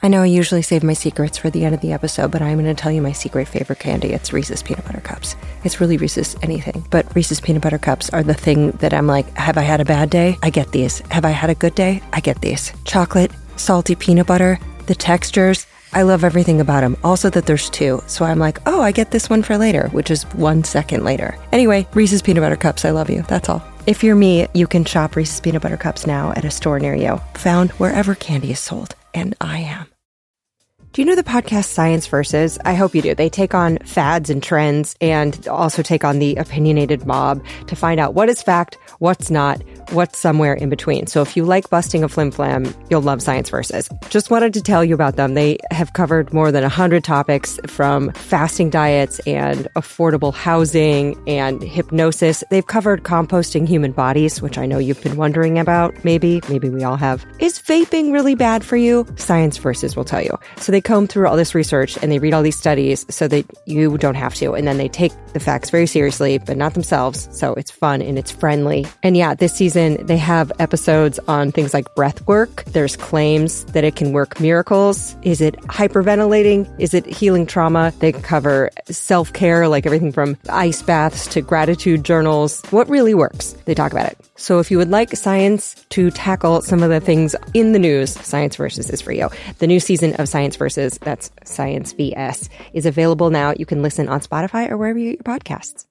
I know I usually save my secrets for the end of the episode, but I'm going to tell you my secret favorite candy. It's Reese's Peanut Butter Cups. It's really Reese's anything, but Reese's Peanut Butter Cups are the thing that I'm like, have I had a bad day? I get these. Have I had a good day? I get these. Chocolate, salty peanut butter, the textures. I love everything about them. Also that there's two. So I'm like, oh, I get this one for later, which is 1 second later. Anyway, Reese's Peanut Butter Cups. I love you. That's all. If you're me, you can shop Reese's Peanut Butter Cups now at a store near you. Found wherever candy is sold. And I am. Do you know the podcast Science Versus? I hope you do. They take on fads and trends and also take on the opinionated mob to find out what is fact, what's not, what's somewhere in between. So if you like busting a flim-flam, you'll love Science Versus. Just wanted to tell you about them. They have covered more than 100 topics from fasting diets and affordable housing and hypnosis. They've covered composting human bodies, which I know you've been wondering about. Maybe we all have. Is vaping really bad for you? Science Versus will tell you. So they comb through all this research and they read all these studies so that you don't have to. And then they take the facts very seriously, but not themselves. So it's fun and it's friendly. And yeah, this season they have episodes on things like breath work. There's claims that it can work miracles. Is it hyperventilating? Is it healing trauma? They cover self-care, like everything from ice baths to gratitude journals. What really works? They talk about it. So if you would like science to tackle some of the things in the news, Science Versus is for you. The new season of Science Versus, that's Science VS, is available now. You can listen on Spotify or wherever you get your podcasts.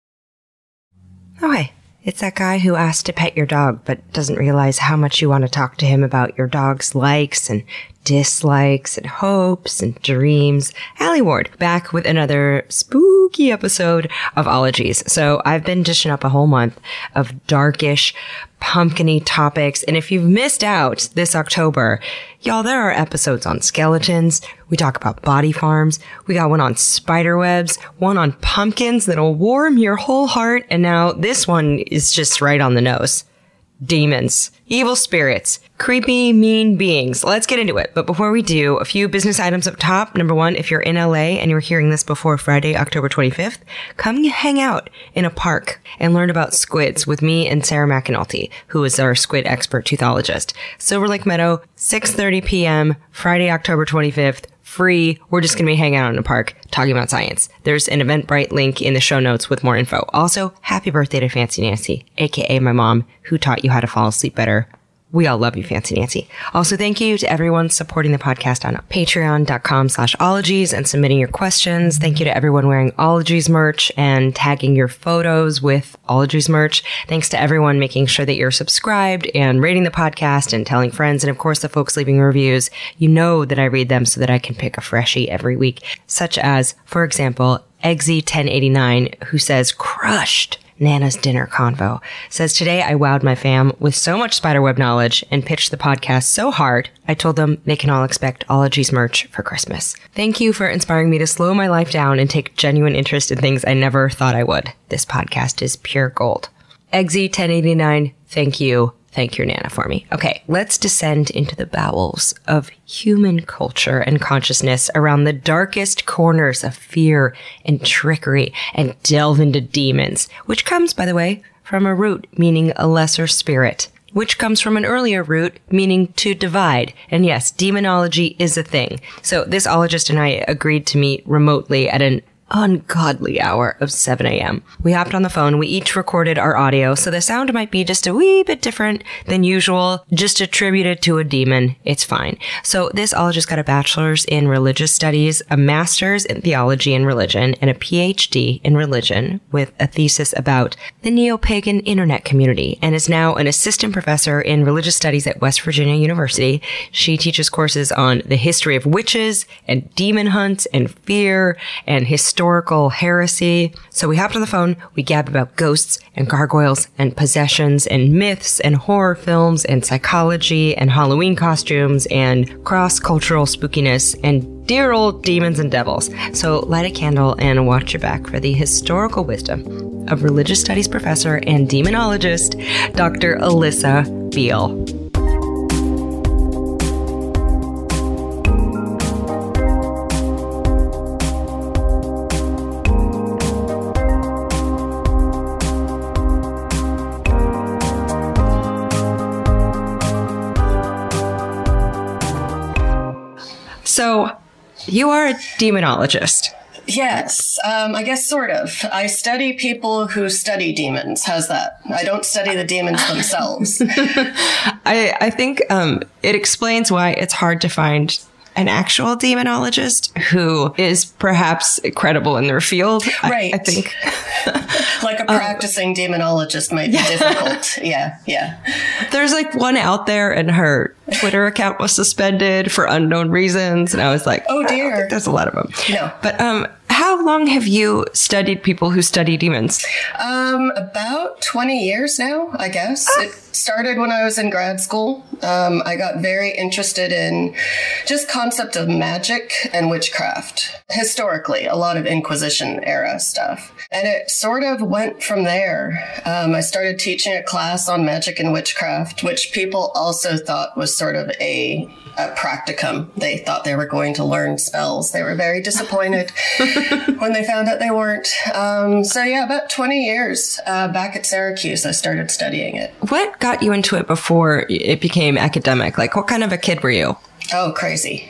Oh, hey. It's that guy who asked to pet your dog, but doesn't realize how much you want to talk to him about your dog's likes and dislikes and hopes and dreams. Allie Ward, back with another spooky episode of Ologies. So I've been dishing up a whole month of darkish, pumpkin-y topics. And if you've missed out this October, y'all, there are episodes on skeletons. We talk about body farms. We got one on spider webs, one on pumpkins that'll warm your whole heart. And now this one is just right on the nose. Demons, evil spirits, creepy, mean beings. Let's get into it. But before we do, a few business items up top. Number one, if you're in LA and you're hearing this before Friday, October 25th, come hang out in a park and learn about squids with me and Sarah McAnulty, who is our squid expert teuthologist. Silver Lake Meadow, 6:30 p.m., Friday, October 25th. Free. We're just going to be hanging out in a park talking about science. There's an Eventbrite link in the show notes with more info. Also, happy birthday to Fancy Nancy, aka my mom, who taught you how to fall asleep better. We all love you, Fancy Nancy. Also, thank you to everyone supporting the podcast on patreon.com/ologies and submitting your questions. Thank you to everyone wearing Ologies merch and tagging your photos with Ologies merch. Thanks to everyone making sure that you're subscribed and rating the podcast and telling friends. And of course, the folks leaving reviews. You know that I read them so that I can pick a freshie every week. Such as, for example, Eggsy1089, who says, crushed Nana's dinner convo. Says, today I wowed my fam with so much spiderweb knowledge and pitched the podcast so hard, I told them they can all expect Ologies merch for Christmas. Thank you for inspiring me to slow my life down and take genuine interest in things I never thought I would. This podcast is pure gold. Eggsy1089, thank you. Thank your Nana for me. Okay, let's descend into the bowels of human culture and consciousness around the darkest corners of fear and trickery and delve into demons, which comes, by the way, from a root meaning a lesser spirit, which comes from an earlier root meaning to divide. And yes, demonology is a thing. So this ologist and I agreed to meet remotely at an ungodly hour of 7 a.m. We hopped on the phone. We each recorded our audio, so the sound might be just a wee bit different than usual, just attributed to a demon. It's fine. So this ologist got a bachelor's in religious studies, a master's in theology and religion, and a PhD in religion with a thesis about the neo-pagan internet community, and is now an assistant professor in religious studies at West Virginia University. She teaches courses on the history of witches and demon hunts and fear and historical heresy. So we hopped on the phone, we gabbed about ghosts and gargoyles and possessions and myths and horror films and psychology and Halloween costumes and cross-cultural spookiness and dear old demons and devils. So light a candle and watch your back for the historical wisdom of religious studies professor and demonologist, Dr. Alyssa Beal. So you are a demonologist. Yes, I guess sort of. I study people who study demons. How's that? I don't study the demons themselves. I think it explains why it's hard to find an actual demonologist who is perhaps credible in their field. Right. I think. Like a practicing demonologist might be difficult. Yeah. There's like one out there and her Twitter account was suspended for unknown reasons. And I was like, oh dear. I don't think there's a lot of them. No. But how long have you studied people who study demons? About 20 years now, I guess. It started when I was in grad school. I got very interested in just concept of magic and witchcraft. Historically, a lot of Inquisition era stuff. And it sort of went from there. I started teaching a class on magic and witchcraft, which people also thought was sort of a practicum. They thought they were going to learn spells. They were very disappointed when they found out they weren't. So yeah, about 20 years back at Syracuse, I started studying it. What got you into it before it became academic? Like, what kind of a kid were you? Oh, crazy.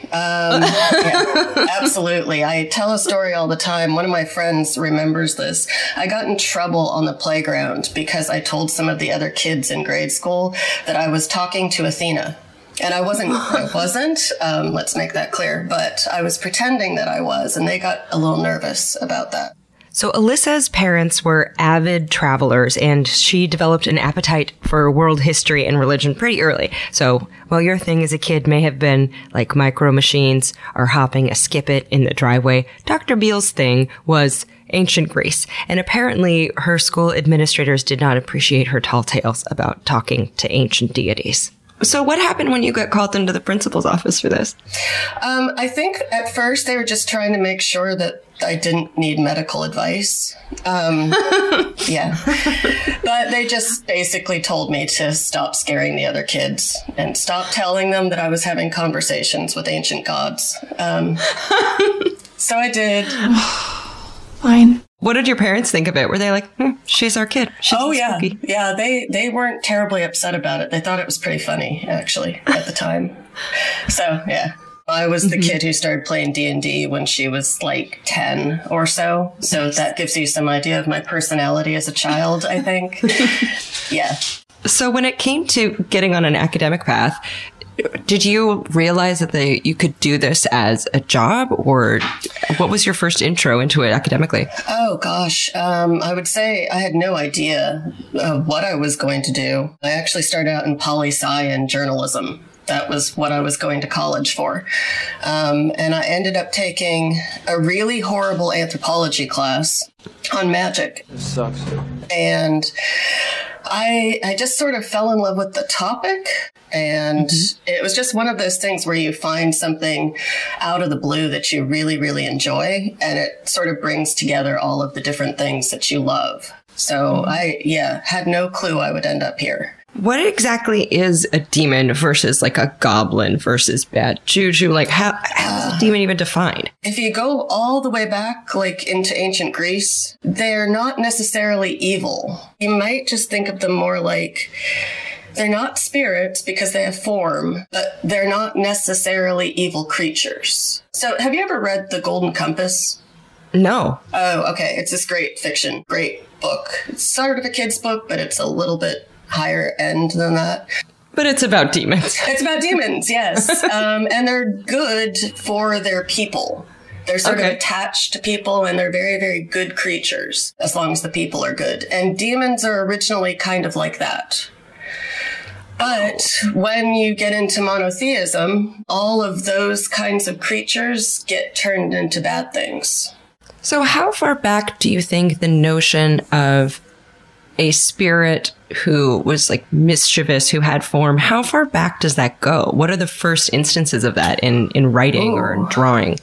Yeah, absolutely. I tell a story all the time. One of my friends remembers this. I got in trouble on the playground because I told some of the other kids in grade school that I was talking to Athena. And I wasn't, let's make that clear, but I was pretending that I was, and they got a little nervous about that. So Alyssa's parents were avid travelers, and she developed an appetite for world history and religion pretty early. So while your thing as a kid may have been like micro machines or hopping a skip-it in the driveway, Dr. Beale's thing was ancient Greece. And apparently her school administrators did not appreciate her tall tales about talking to ancient deities. So what happened when you got called into the principal's office for this? I think at first they were just trying to make sure that I didn't need medical advice. Yeah. But they just basically told me to stop scaring the other kids and stop telling them that I was having conversations with ancient gods. So I did. Fine. What did your parents think of it? Were they like, she's our kid? She's yeah. spooky. Yeah, they weren't terribly upset about it. They thought it was pretty funny, actually, at the time. So, yeah. I was the kid who started playing D&D when she was like 10 or so. So that gives you some idea of my personality as a child, I think. Yeah. So when it came to getting on an academic path, did you realize that you could do this as a job, or what was your first intro into it academically? Oh, gosh. I would say I had no idea what I was going to do. I actually started out in poli-sci and journalism. That was what I was going to college for. And I ended up taking a really horrible anthropology class on magic. This sucks. And I just sort of fell in love with the topic. And it was just one of those things where you find something out of the blue that you really, really enjoy. And it sort of brings together all of the different things that you love. So I had no clue I would end up here. What exactly is a demon versus like a goblin versus bad juju? Like how is a demon even defined? If you go all the way back, like into ancient Greece, they're not necessarily evil. You might just think of them more like they're not spirits because they have form, but they're not necessarily evil creatures. So have you ever read The Golden Compass? No. Oh, okay. It's this great fiction, great book. It's sort of a kid's book, but it's a little bit higher end than that. But it's about demons. It's about demons, yes. And they're good for their people. They're sort of attached to people, and they're very, very good creatures, as long as the people are good. And demons are originally kind of like that. But when you get into monotheism, all of those kinds of creatures get turned into bad things. So how far back do you think the notion of a spirit who was like mischievous, who had form, how far back does that go? What are the first instances of that in writing or in drawing?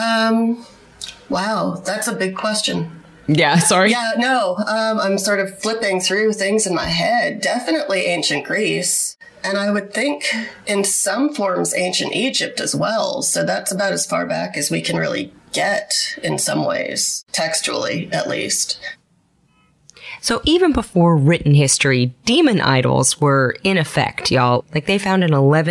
Wow, that's a big question. Yeah, sorry. Yeah, no, I'm sort of flipping through things in my head. Definitely ancient Greece. And I would think in some forms ancient Egypt as well. So that's about as far back as we can really get in some ways, textually at least. So even before written history, demon idols were in effect, y'all. Like they found an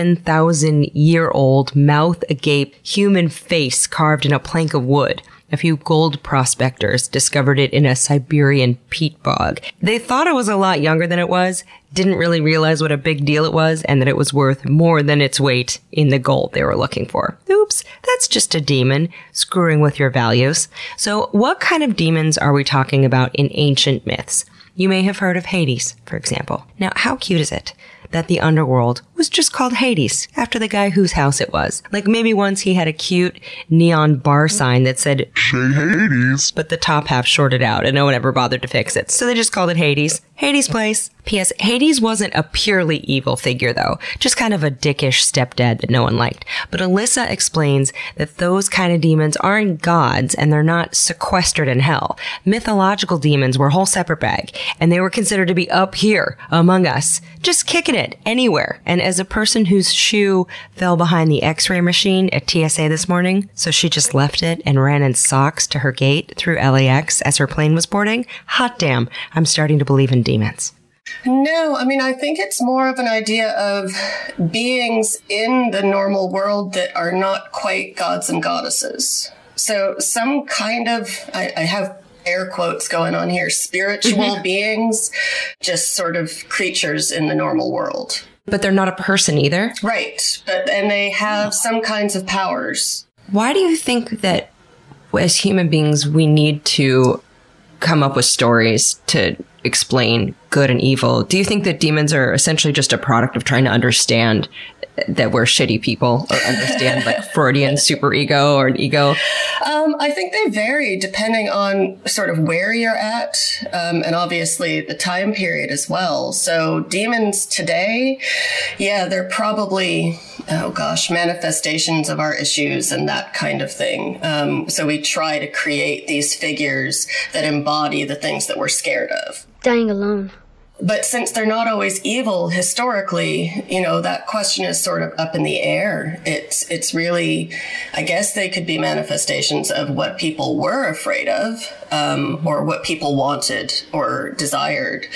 11,000-year-old mouth agape human face carved in a plank of wood. A few gold prospectors discovered it in a Siberian peat bog. They thought it was a lot younger than it was, didn't really realize what a big deal it was, and that it was worth more than its weight in the gold they were looking for. Oops, that's just a demon screwing with your values. So what kind of demons are we talking about in ancient myths? You may have heard of Hades, for example. Now, how cute is it that the underworld was just called Hades after the guy whose house it was? Like maybe once he had a cute neon bar sign that said Hades, but the top half shorted out and no one ever bothered to fix it. So they just called it Hades. Hades Place. P.S. Hades wasn't a purely evil figure, though. Just kind of a dickish stepdad that no one liked. But Alyssa explains that those kind of demons aren't gods and they're not sequestered in hell. Mythological demons were a whole separate bag, and they were considered to be up here among us, just kicking it anywhere. And as a person whose shoe fell behind the x-ray machine at TSA this morning, so she just left it and ran in socks to her gate through LAX as her plane was boarding, hot damn, I'm starting to believe in demons. No, I mean, I think it's more of an idea of beings in the normal world that are not quite gods and goddesses. So some kind of, I have air quotes going on here, spiritual beings, just sort of creatures in the normal world. But they're not a person either? Right. And they have some kinds of powers. Why do you think that as human beings, we need to come up with stories to explain good and evil? Do you think that demons are essentially just a product of trying to understand that we're shitty people, or understand like Freudian superego or an ego? I think they vary depending on sort of where you're at, and obviously the time period as well. So demons today, yeah, they're probably, manifestations of our issues and that kind of thing. So we try to create these figures that embody the things that we're scared of. Dying alone. But since they're not always evil historically, that question is sort of up in the air. It's really, I guess they could be manifestations of what people were afraid of, or what people wanted or desired.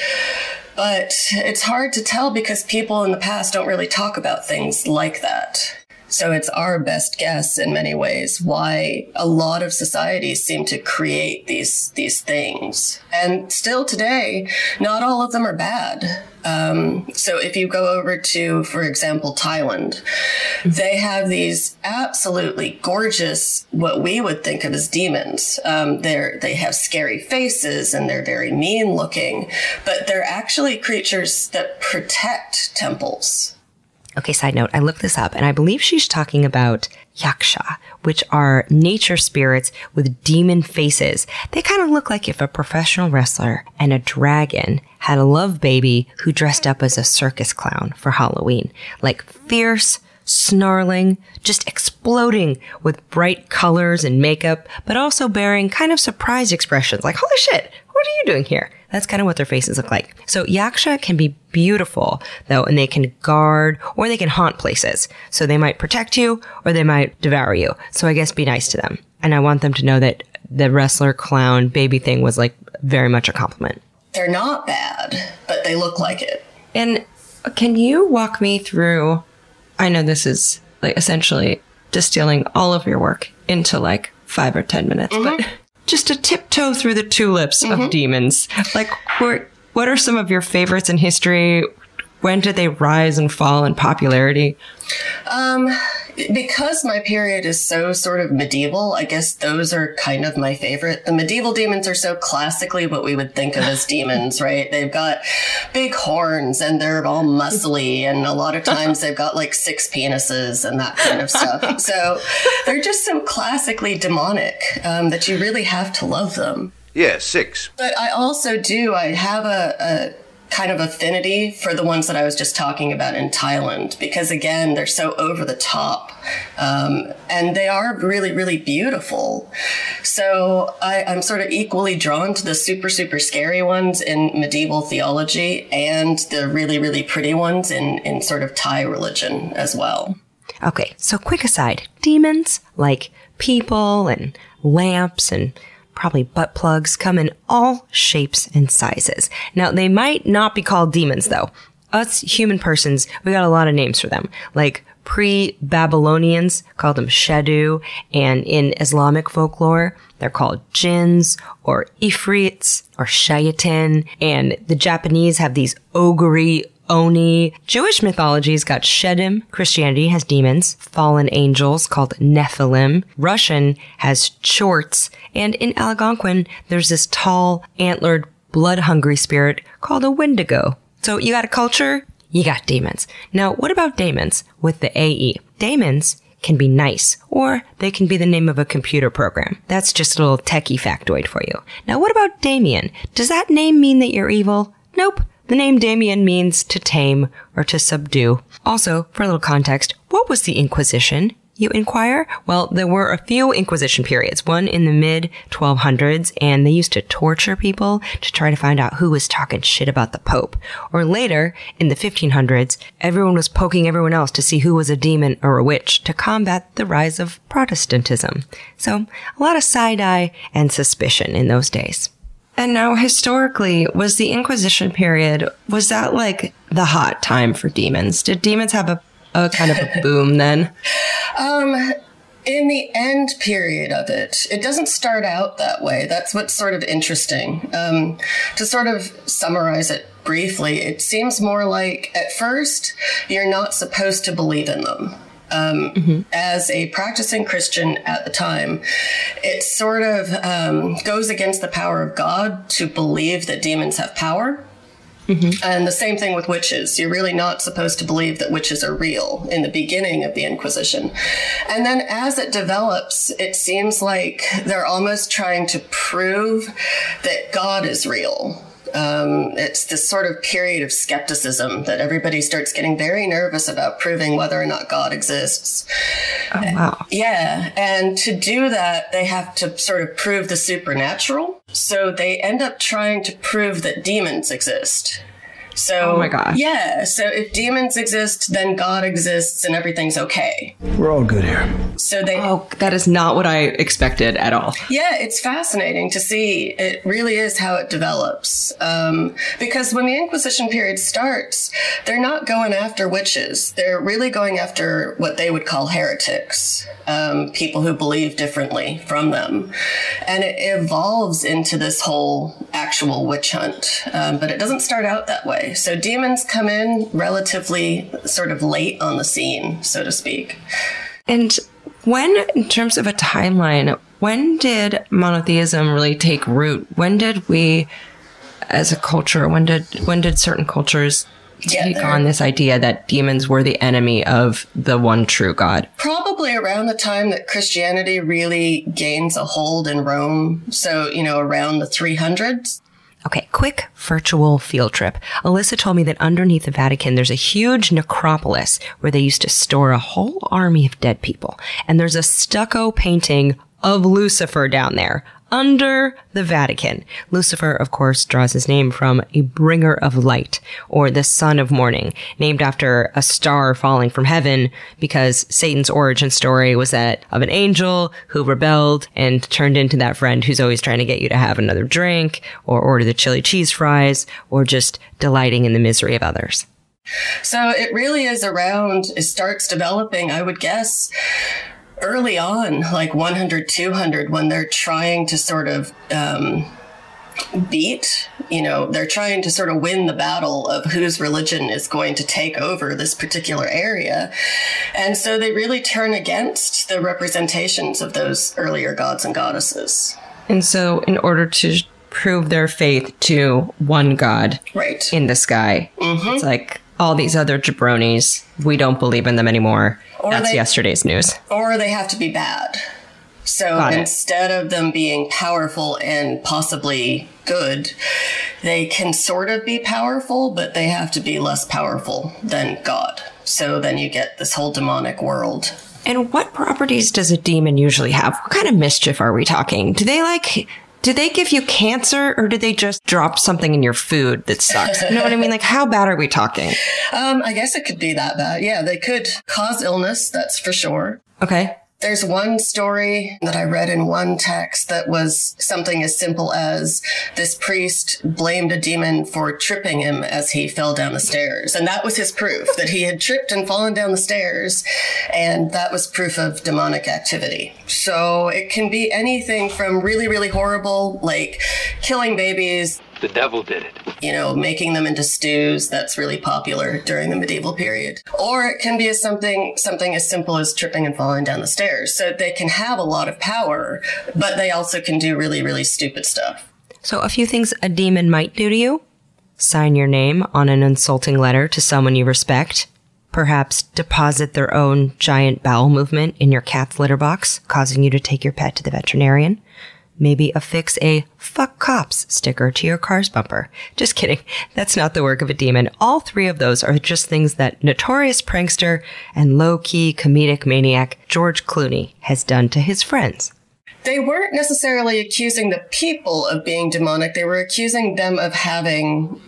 But it's hard to tell because people in the past don't really talk about things like that. So it's our best guess in many ways why a lot of societies seem to create these things. And still today, not all of them are bad. So if you go over to, for example, Thailand, they have these absolutely gorgeous, what we would think of as demons. They have scary faces and they're very mean looking, but they're actually creatures that protect temples. Okay, side note, I looked this up and I believe she's talking about yaksha, which are nature spirits with demon faces. They kind of look like if a professional wrestler and a dragon had a love baby who dressed up as a circus clown for Halloween. Like fierce, snarling, just exploding with bright colors and makeup, but also bearing kind of surprised expressions like, holy shit, what are you doing here? That's kind of what their faces look like. So yaksha can be beautiful, though, and they can guard or they can haunt places. So they might protect you or they might devour you. So I guess be nice to them. And I want them to know that the wrestler clown baby thing was like very much a compliment. They're not bad, but they look like it. And can you walk me through, I know this is like essentially distilling all of your work into like 5 or 10 minutes, but just to tiptoe through the tulips of demons. Like, what are some of your favorites in history? When did they rise and fall in popularity? Because my period is so sort of medieval, I guess those are kind of my favorite. The medieval demons are so classically what we would think of as demons, right? They've got big horns and they're all muscly, and a lot of times they've got like 6 penises and that kind of stuff. So they're just so classically demonic that you really have to love them. Yeah, 6. But I have a kind of affinity for the ones that I was just talking about in Thailand, because again, they're so over the top, and they are really, really beautiful. So I'm sort of equally drawn to the super, super scary ones in medieval theology and the really, really pretty ones in sort of Thai religion as well. Okay, so quick aside, demons, like people and lamps and probably butt plugs, come in all shapes and sizes. Now, they might not be called demons, though. Us human persons, we got a lot of names for them, like pre-Babylonians called them Shadu, and in Islamic folklore, they're called jinns or ifrits or shayatin, and the Japanese have these ogre, oni. Jewish mythology's got Shedim. Christianity has demons, fallen angels called Nephilim. Russian has Chorts, and in Algonquin, there's this tall, antlered, blood-hungry spirit called a Wendigo. So you got a culture, you got demons. Now, what about daemons with the AE? Daemons can be nice, or they can be the name of a computer program. That's just a little techie factoid for you. Now, what about Damien? Does that name mean that you're evil? Nope. The name Damien means to tame or to subdue. Also, for a little context, what was the Inquisition? You inquire? Well, there were a few Inquisition periods, one in the mid-1200s, and they used to torture people to try to find out who was talking shit about the Pope. Or later, in the 1500s, everyone was poking everyone else to see who was a demon or a witch to combat the rise of Protestantism. So, a lot of side-eye and suspicion in those days. And now, historically, was the Inquisition period, was that like the hot time for demons? Did demons have a kind of a boom then? In the end period of it, it doesn't start out that way. That's what's sort of interesting. To sort of summarize it briefly, it seems more like at first you're not supposed to believe in them. As a practicing Christian at the time, it sort of goes against the power of God to believe that demons have power. And the same thing with witches. You're really not supposed to believe that witches are real in the beginning of the Inquisition. And then as it develops, it seems like they're almost trying to prove that God is real. It's this sort of period of skepticism that everybody starts getting very nervous about proving whether or not God exists. Oh, wow. Yeah. And to do that, they have to sort of prove the supernatural. So they end up trying to prove that demons exist. So, oh my God. Yeah. So if demons exist, then God exists and everything's okay. We're all good here. So they. Oh, that is not what I expected at all. Yeah, it's fascinating to see. It really is how it develops. Because when the Inquisition period starts, they're not going after witches. They're really going after what they would call heretics, people who believe differently from them. And it evolves into this whole actual witch hunt. But it doesn't start out that way. So demons come in relatively sort of late on the scene, so to speak. And when, in terms of a timeline, when did monotheism really take root? When did we, as a culture, when did certain cultures take on this idea that demons were the enemy of the one true God? Probably around the time that Christianity really gains a hold in Rome. So, around the 300s. Okay, quick virtual field trip. Alyssa told me that underneath the Vatican, there's a huge necropolis where they used to store a whole army of dead people. And there's a stucco painting of Lucifer down there under the Vatican. Lucifer, of course, draws his name from a bringer of light, or the son of morning, named after a star falling from heaven, because Satan's origin story was that of an angel who rebelled and turned into that friend who's always trying to get you to have another drink, or order the chili cheese fries, or just delighting in the misery of others. So it really is it starts developing, I would guess, early on, like 100, 200, when they're trying to sort of they're trying to sort of win the battle of whose religion is going to take over this particular area. And so they really turn against the representations of those earlier gods and goddesses. And so in order to prove their faith to one God in the sky, it's like all these other jabronis, we don't believe in them anymore. That's yesterday's news. Or they have to be bad. So instead of them being powerful and possibly good, they can sort of be powerful, but they have to be less powerful than God. So then you get this whole demonic world. And what properties does a demon usually have? What kind of mischief are we talking? Do they give you cancer, or do they just drop something in your food that sucks? You know what I mean? Like, how bad are we talking? I guess it could be that bad. Yeah, they could cause illness, that's for sure. Okay. There's one story that I read in one text that was something as simple as this priest blamed a demon for tripping him as he fell down the stairs. And that was his proof, that he had tripped and fallen down the stairs. And that was proof of demonic activity. So it can be anything from really, really horrible, like killing babies. The devil did it. You know, making them into stews. That's really popular during the medieval period. Or it can be something as simple as tripping and falling down the stairs. So they can have a lot of power, but they also can do really, really stupid stuff. So a few things a demon might do to you. Sign your name on an insulting letter to someone you respect. Perhaps deposit their own giant bowel movement in your cat's litter box, causing you to take your pet to the veterinarian. Maybe affix a "fuck cops" sticker to your car's bumper. Just kidding. That's not the work of a demon. All three of those are just things that notorious prankster and low-key comedic maniac George Clooney has done to his friends. They weren't necessarily accusing the people of being demonic. They were accusing them of having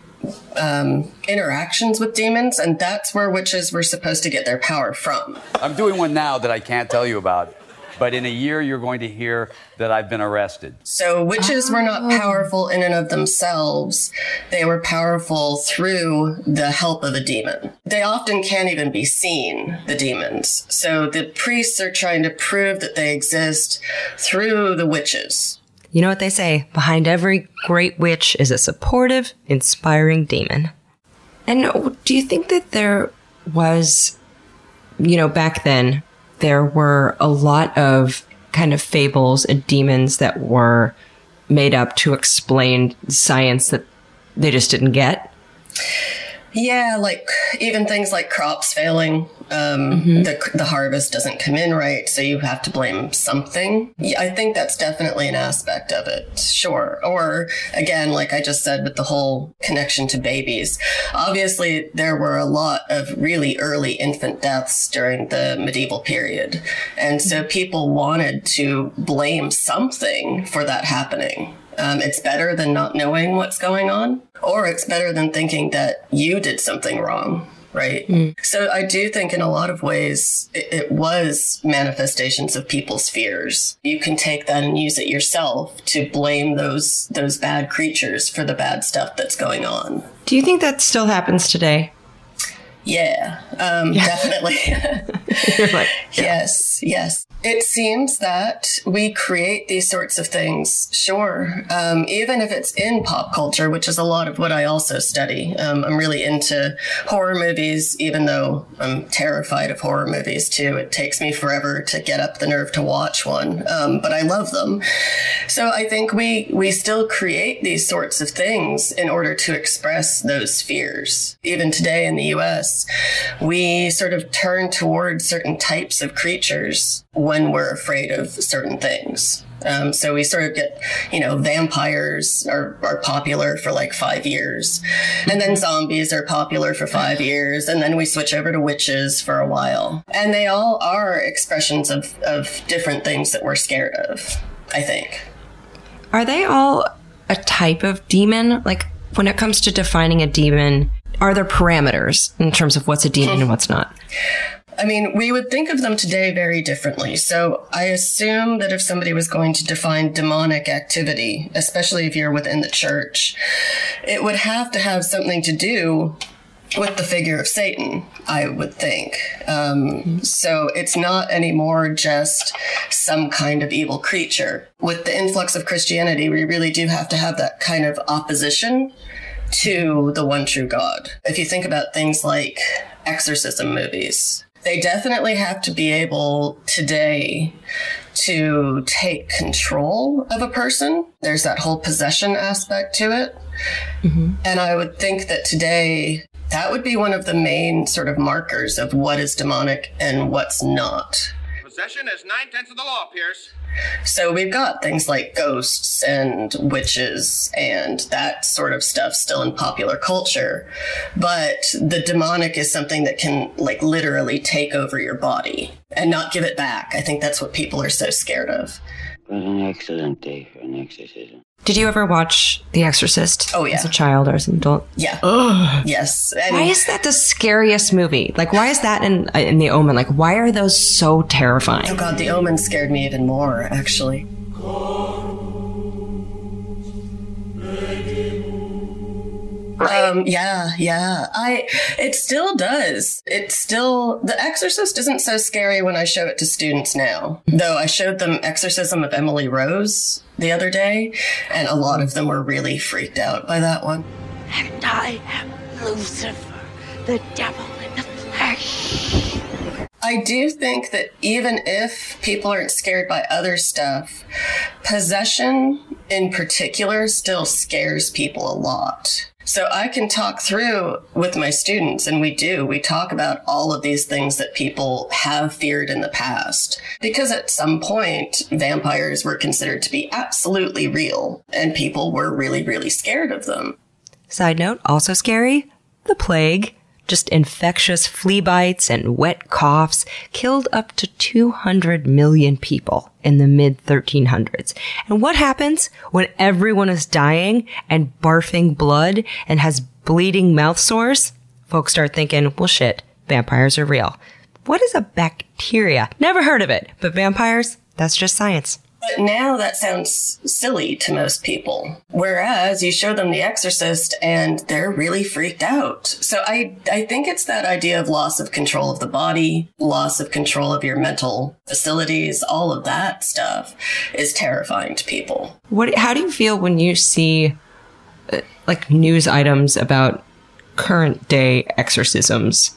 interactions with demons, and that's where witches were supposed to get their power from. I'm doing one now that I can't tell you about. But in a year, you're going to hear that I've been arrested. So witches were not powerful in and of themselves. They were powerful through the help of a demon. They often can't even be seen, the demons. So the priests are trying to prove that they exist through the witches. You know what they say? Behind every great witch is a supportive, inspiring demon. And do you think that there was, back then, there were a lot of kind of fables and demons that were made up to explain science that they just didn't get? Yeah, like even things like crops failing. The harvest doesn't come in right, so you have to blame something. Yeah, I think that's definitely an aspect of it, sure. Or again, like I just said with the whole connection to babies, obviously there were a lot of really early infant deaths during the medieval period. And so people wanted to blame something for that happening. It's better than not knowing what's going on, or it's better than thinking that you did something wrong, right? So I do think in a lot of ways it was manifestations of people's fears. You can take that and use it yourself to blame those bad creatures for the bad stuff that's going on. Do you think that still happens today? Yeah, definitely. You're like, yeah. Yes. It seems that we create these sorts of things, sure, even if it's in pop culture, which is a lot of what I also study. I'm really into horror movies, even though I'm terrified of horror movies, too. It takes me forever to get up the nerve to watch one, but I love them. So I think we still create these sorts of things in order to express those fears. Even today in the U.S., we sort of turn towards certain types of creatures when we're afraid of certain things. So we sort of get, vampires are popular for like 5 years, and then zombies are popular for 5 years, and then we switch over to witches for a while. And they all are expressions of different things that we're scared of, I think. Are they all a type of demon? Like, when it comes to defining a demon, are there parameters in terms of what's a demon and what's not? I mean, we would think of them today very differently. So I assume that if somebody was going to define demonic activity, especially if you're within the church, it would have to have something to do with the figure of Satan, I would think. So it's not anymore just some kind of evil creature. With the influx of Christianity, we really do have to have that kind of opposition to the one true God. If you think about things like exorcism movies, they definitely have to be able today to take control of a person. There's that whole possession aspect to it. And I would think that today that would be one of the main sort of markers of what is demonic and what's not. Possession is 9/10 of the law, Pierce. So we've got things like ghosts and witches and that sort of stuff still in popular culture. But the demonic is something that can like literally take over your body and not give it back. I think that's what people are so scared of. What an excellent day for an exorcism. Did you ever watch The Exorcist? Oh, yeah. As a child or as an adult? Yeah. Ugh. Yes. And Why is that the scariest movie? Like, why is that in The Omen? Like, why are those so terrifying? oh God, The Omen scared me even more, actually. It still does. The Exorcist isn't so scary when I show it to students now. Though I showed them Exorcism of Emily Rose the other day, and a lot of them were really freaked out by that one. And I am Lucifer, the devil in the flesh. I do think that even if people aren't scared by other stuff, possession in particular still scares people a lot. So I can talk through with my students, and we talk about all of these things that people have feared in the past. Because at some point, vampires were considered to be absolutely real, and people were really, really scared of them. Side note, also scary, the plague. Just infectious flea bites and wet coughs killed up to 200 million people in the mid-1300s. And what happens when everyone is dying and barfing blood and has bleeding mouth sores? Folks start thinking, well, shit, vampires are real. What is a bacteria? Never heard of it, but vampires, that's just science. But now that sounds silly to most people. Whereas you show them The Exorcist and they're really freaked out. So I think it's that idea of loss of control of the body, loss of control of your mental facilities, all of that stuff is terrifying to people. How do you feel when you see like news items about current day exorcisms?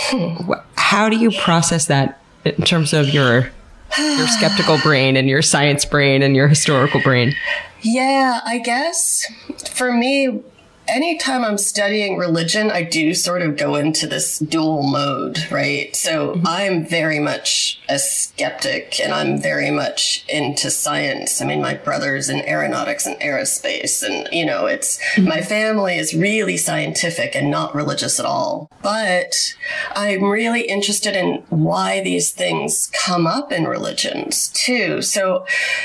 How do you process that in terms of your skeptical brain and your science brain and your historical brain? Yeah, I guess for me, anytime I'm studying religion, I do sort of go into this dual mode, right? So I'm very much a skeptic and I'm very much into science. I mean, my brother's in aeronautics and aerospace and, my family is really scientific and not religious at all. But I'm really interested in why these things come up in religions too. So,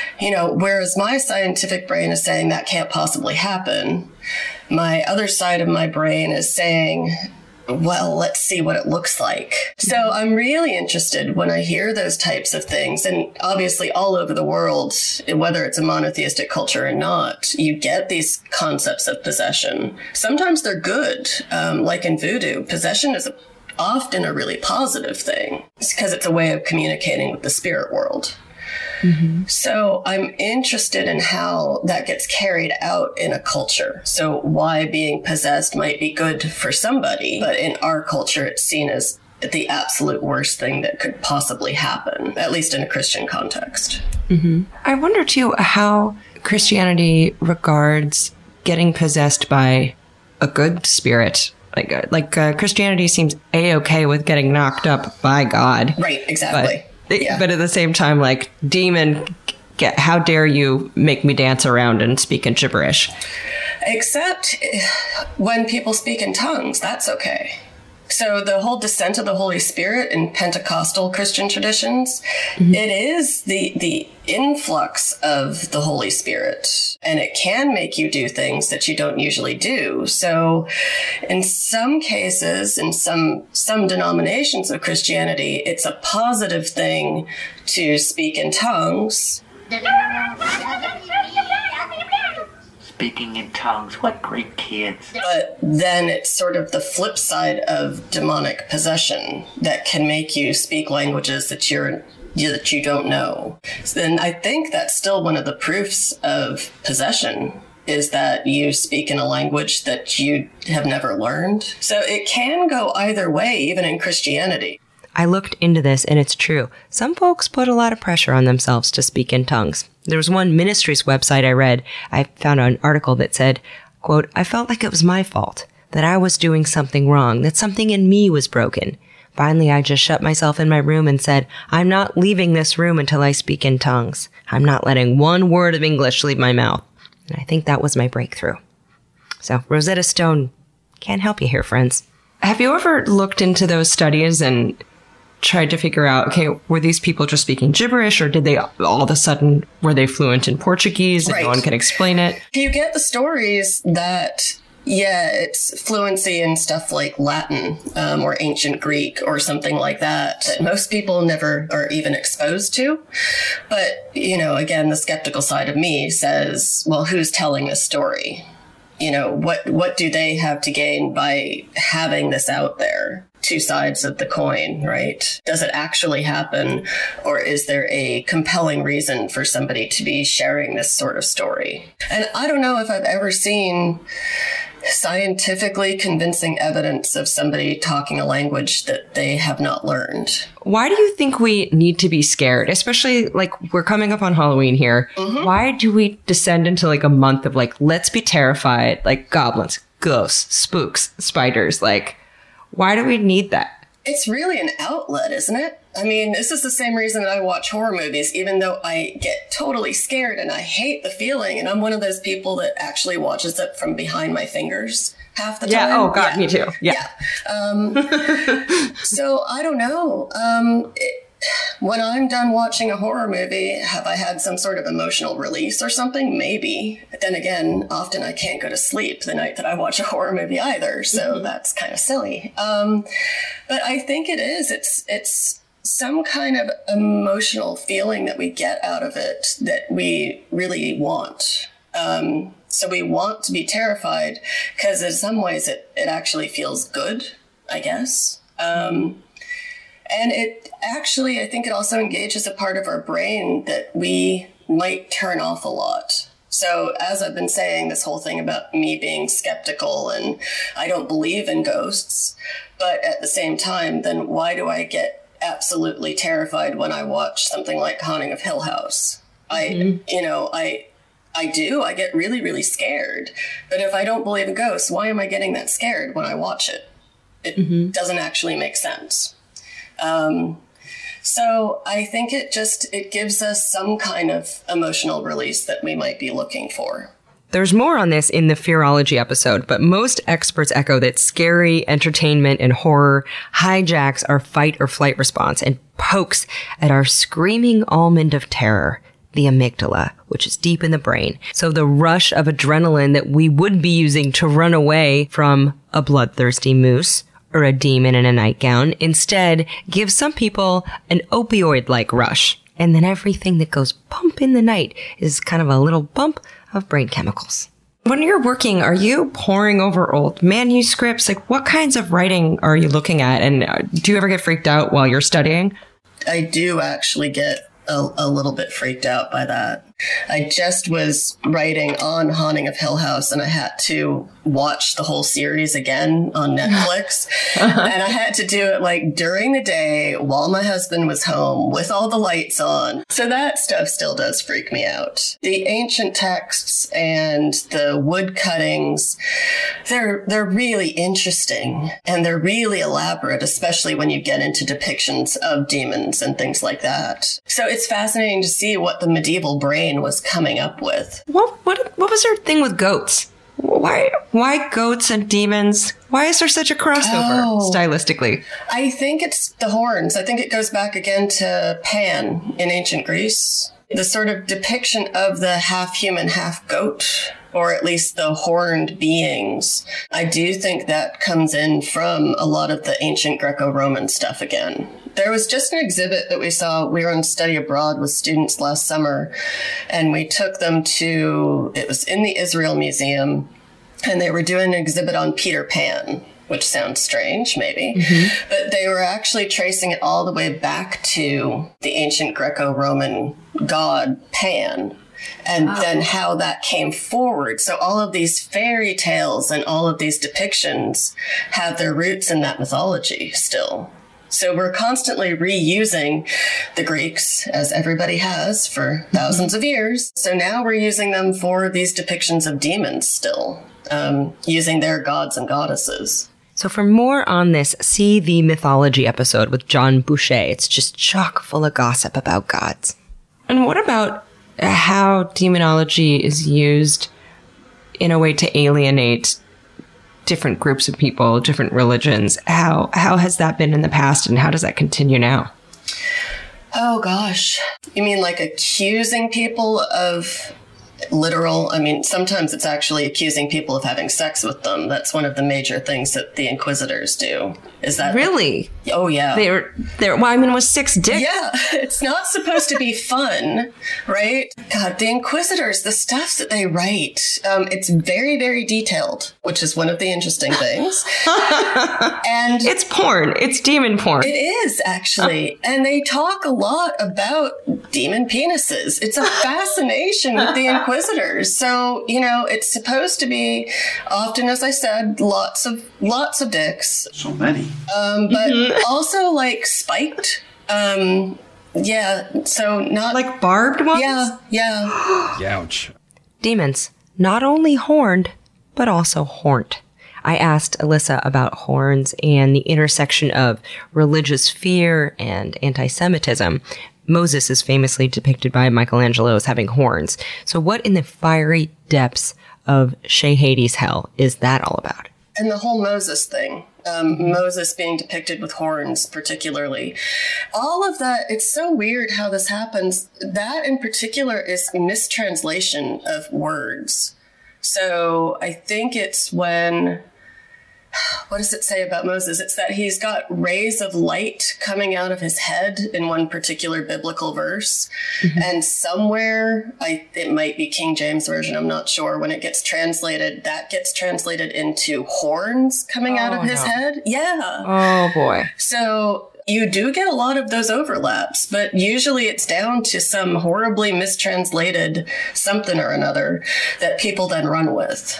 whereas my scientific brain is saying that can't possibly happen, my other side of my brain is saying, well, let's see what it looks like. So I'm really interested when I hear those types of things. And obviously all over the world, whether it's a monotheistic culture or not, you get these concepts of possession. Sometimes they're good, like in voodoo. Possession is often a really positive thing. It's because it's a way of communicating with the spirit world. Mm-hmm. So I'm interested in how that gets carried out in a culture. So why being possessed might be good for somebody, but in our culture, it's seen as the absolute worst thing that could possibly happen, at least in a Christian context. Mm-hmm. I wonder, too, how Christianity regards getting possessed by a good spirit. Like Christianity seems A-okay with getting knocked up by God. Right, exactly. But at the same time, like, demon, how dare you make me dance around and speak in gibberish? Except when people speak in tongues, that's okay. So the whole descent of the Holy Spirit in Pentecostal Christian traditions, it is the influx of the Holy Spirit, and it can make you do things that you don't usually do. So in some cases, in some denominations of Christianity, it's a positive thing to speak in tongues. Speaking in tongues, what great kids. But then it's sort of the flip side of demonic possession that can make you speak languages that you don't know. So then I think that's still one of the proofs of possession, is that you speak in a language that you have never learned. So it can go either way, even in Christianity. I looked into this, and it's true. Some folks put a lot of pressure on themselves to speak in tongues. There was one ministry's website I read. I found an article that said, quote, "I felt like it was my fault, that I was doing something wrong, that something in me was broken. Finally, I just shut myself in my room and said, I'm not leaving this room until I speak in tongues. I'm not letting one word of English leave my mouth." And I think that was my breakthrough. So Rosetta Stone can't help you here, friends. Have you ever looked into those studies and tried to figure out, okay, were these people just speaking gibberish, or did they all of a sudden, were they fluent in Portuguese and no one can explain it? You get the stories that, yeah, it's fluency in stuff like Latin or ancient Greek or something like that most people never are even exposed to. But, you know, again, the skeptical side of me says, well, who's telling this story? You know, what do they have to gain by having this out there? Two sides of the coin, right? Does it actually happen? Or is there a compelling reason for somebody to be sharing this sort of story? And I don't know if I've ever seen scientifically convincing evidence of somebody talking a language that they have not learned. Why do you think we need to be scared? Especially, like, we're coming up on Halloween here. Mm-hmm. Why do we descend into, like, a month of, like, let's be terrified, like, goblins, ghosts, spooks, spiders, like, why do we need that? It's really an outlet, isn't it? I mean, this is the same reason that I watch horror movies, even though I get totally scared and I hate the feeling. And I'm one of those people that actually watches it from behind my fingers half the time. Yeah, oh God, me too. Yeah. So I don't know. When I'm done watching a horror movie, have I had some sort of emotional release or something? Maybe. But then again, often I can't go to sleep the night that I watch a horror movie either. So that's kind of silly. But I think it is. It's some kind of emotional feeling that we get out of it that we really want. So we want to be terrified because in some ways it actually feels good, I guess. And it actually, I think it also engages a part of our brain that we might turn off a lot. So as I've been saying, this whole thing about me being skeptical and I don't believe in ghosts, but at the same time, then why do I get absolutely terrified when I watch something like Haunting of Hill House? I get really, really scared. But if I don't believe in ghosts, why am I getting that scared when I watch it? It doesn't actually make sense. So I think it gives us some kind of emotional release that we might be looking for. There's more on this in the Fearology episode, but most experts echo that scary entertainment and horror hijacks our fight or flight response and pokes at our screaming almond of terror, the amygdala, which is deep in the brain. So the rush of adrenaline that we would be using to run away from a bloodthirsty moose or a demon in a nightgown instead gives some people an opioid-like rush. And then everything that goes bump in the night is kind of a little bump of brain chemicals. When you're working, are you poring over old manuscripts? Like, what kinds of writing are you looking at? And do you ever get freaked out while you're studying? I do actually get a little bit freaked out by that. I just was writing on Haunting of Hill House and I had to watch the whole series again on Netflix. And I had to do it like during the day while my husband was home with all the lights on. So that stuff still does freak me out. The ancient texts and the wood cuttings, they're really interesting and they're really elaborate, especially when you get into depictions of demons and things like that. So it's fascinating to see what the medieval brain was coming up with. What was their thing with goats? Why goats and demons? Why is there such a crossover stylistically? I think it's the horns. I think it goes back again to Pan in ancient Greece. The sort of depiction of the half human, half goat, or at least the horned beings. I do think that comes in from a lot of the ancient Greco-Roman stuff again. There was just an exhibit that we saw. We were on study abroad with students last summer, and we took them to, it was in the Israel Museum, and they were doing an exhibit on Peter Pan, which sounds strange, maybe. Mm-hmm. But they were actually tracing it all the way back to the ancient Greco-Roman god Pan. And then how that came forward. So all of these fairy tales and all of these depictions have their roots in that mythology still. So we're constantly reusing the Greeks, as everybody has for thousands of years. So now we're using them for these depictions of demons still, using their gods and goddesses. So for more on this, see the Mythology episode with John Boucher. It's just chock full of gossip about gods. And what about how demonology is used in a way to alienate different groups of people, different religions. How has that been in the past, and how does that continue now? Oh, gosh. You mean like accusing people of literal? I mean, sometimes it's actually accusing people of having sex with them. That's one of the major things that the Inquisitors do. Is that really? Oh, yeah. Well, I mean, it was 6 dicks. Yeah, it's not supposed to be fun, right? God, the Inquisitors, the stuff that they write, it's very, very detailed, which is one of the interesting things. And it's porn. It's demon porn. It is, actually. And they talk a lot about demon penises. It's a fascination with the Inquisitors. So, you know, it's supposed to be often, as I said, lots of dicks. So many. But also like spiked. Yeah. So not like barbed ones? Yeah. Ouch. Demons, not only horned, but also horned. I asked Alyssa about horns and the intersection of religious fear and anti-Semitism. Moses is famously depicted by Michelangelo as having horns. So what in the fiery depths of Shea Hades hell is that all about? And the whole Moses thing, Moses being depicted with horns particularly, all of that, it's so weird how this happens. That in particular is mistranslation of words. So I think it's when... What does it say about Moses? It's that he's got rays of light coming out of his head in one particular biblical verse. Mm-hmm. And somewhere, it might be King James Version, I'm not sure, when it gets translated, that gets translated into horns coming out of his head. Yeah. Oh, boy. So you do get a lot of those overlaps, but usually it's down to some horribly mistranslated something or another that people then run with.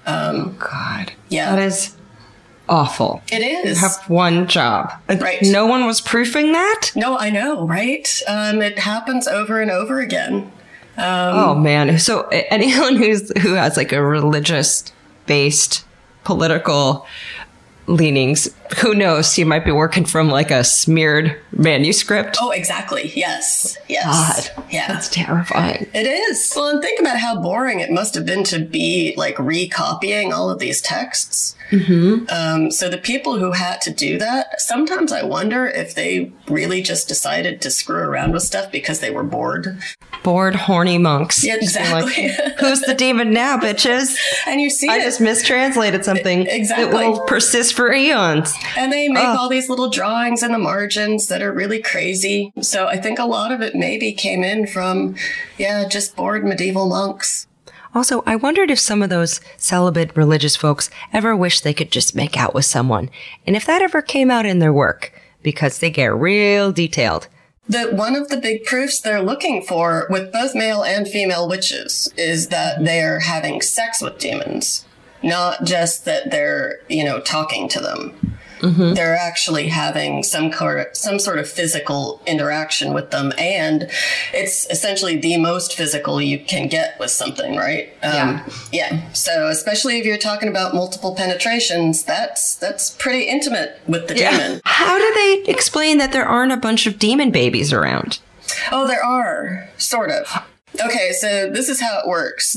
God. Yeah. That is... awful. It is. You have one job. Right. No one was proofing that? No, I know, right? It happens over and over again. Oh, man. So anyone who has like a religious-based political leanings, who knows? You might be working from like a smeared manuscript. Oh, exactly. Yes. God. Yeah. That's terrifying. It is. Well, and think about how boring it must have been to be like recopying all of these texts. Mm-hmm. So the people who had to do that, sometimes I wonder if they really just decided to screw around with stuff because they were bored. Bored, horny monks. Yeah, exactly. Like, who's the demon now, bitches? And you see I just mistranslated something exactly. that will persist for eons. And they make all these little drawings in the margins that are really crazy. So I think a lot of it maybe came in from, just bored medieval monks. Also, I wondered if some of those celibate religious folks ever wished they could just make out with someone, and if that ever came out in their work, because they get real detailed. One of the big proofs they're looking for with both male and female witches is that they're having sex with demons, not just that they're, talking to them. Mm-hmm. They're actually having some sort of physical interaction with them, and it's essentially the most physical you can get with something, right? Yeah. So especially if you're talking about multiple penetrations, that's pretty intimate with the demon. How do they explain that there aren't a bunch of demon babies around? Oh, there are, sort of. Okay, so this is how it works.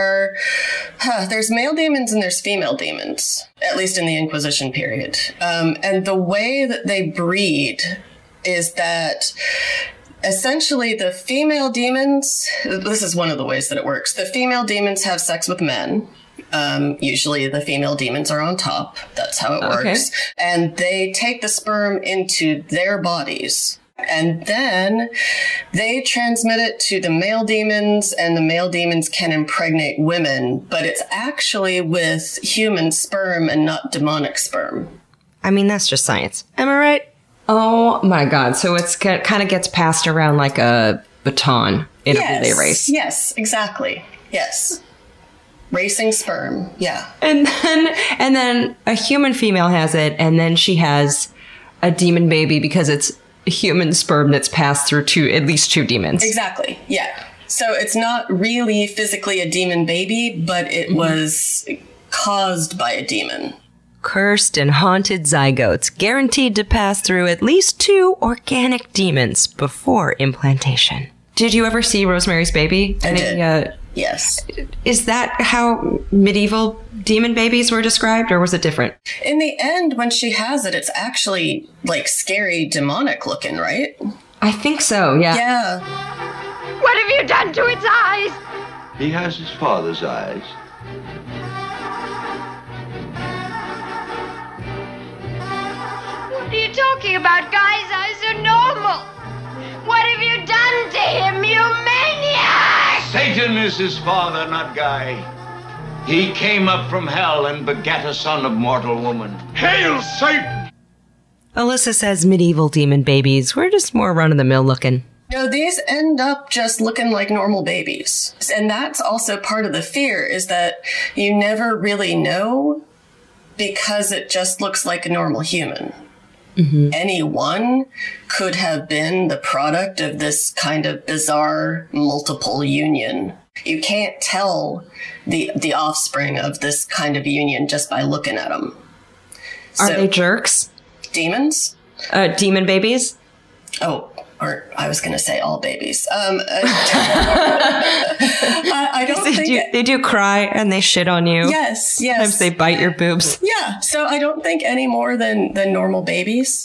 There's male demons and there's female demons, at least in the Inquisition period. And the way that they breed is that essentially the female demons, this is one of the ways that it works. The female demons have sex with men. Usually the female demons are on top. That's how it works. And they take the sperm into their bodies. And then they transmit it to the male demons, and the male demons can impregnate women, but it's actually with human sperm and not demonic sperm. I mean, that's just science. Am I right? Oh my God. So it's kind of gets passed around like a baton in a relay race. Yes, exactly. Yes. Racing sperm. Yeah. And then a human female has it, and then she has a demon baby because it's human sperm that's passed through at least two demons. Exactly. Yeah. So it's not really physically a demon baby, but it was caused by a demon. Cursed and haunted zygotes, guaranteed to pass through at least two organic demons before implantation. Did you ever see Rosemary's Baby? I did. Yes. Is that how medieval demon babies were described, or was it different? In the end, when she has it, it's actually like scary, demonic looking, right? I think so, yeah. Yeah. What have you done to its eyes? He has his father's eyes. What are you talking about? Guy's eyes are normal. What have you done to him, you maniac? Satan is his father, not Guy. He came up from hell and begat a son of mortal woman. Hail, Satan! Alyssa says medieval demon babies were just more run-of-the-mill looking. No, these end up just looking like normal babies. And that's also part of the fear, is that you never really know because it just looks like a normal human. Mm-hmm. Anyone could have been the product of this kind of bizarre multiple union. You can't tell the offspring of this kind of union just by looking at them. Are they jerks? Demons? Demon babies? Oh, or I was going to say all babies. I don't think... They do cry and they shit on you. Yes. Sometimes they bite your boobs. Yeah, so I don't think any more than normal babies.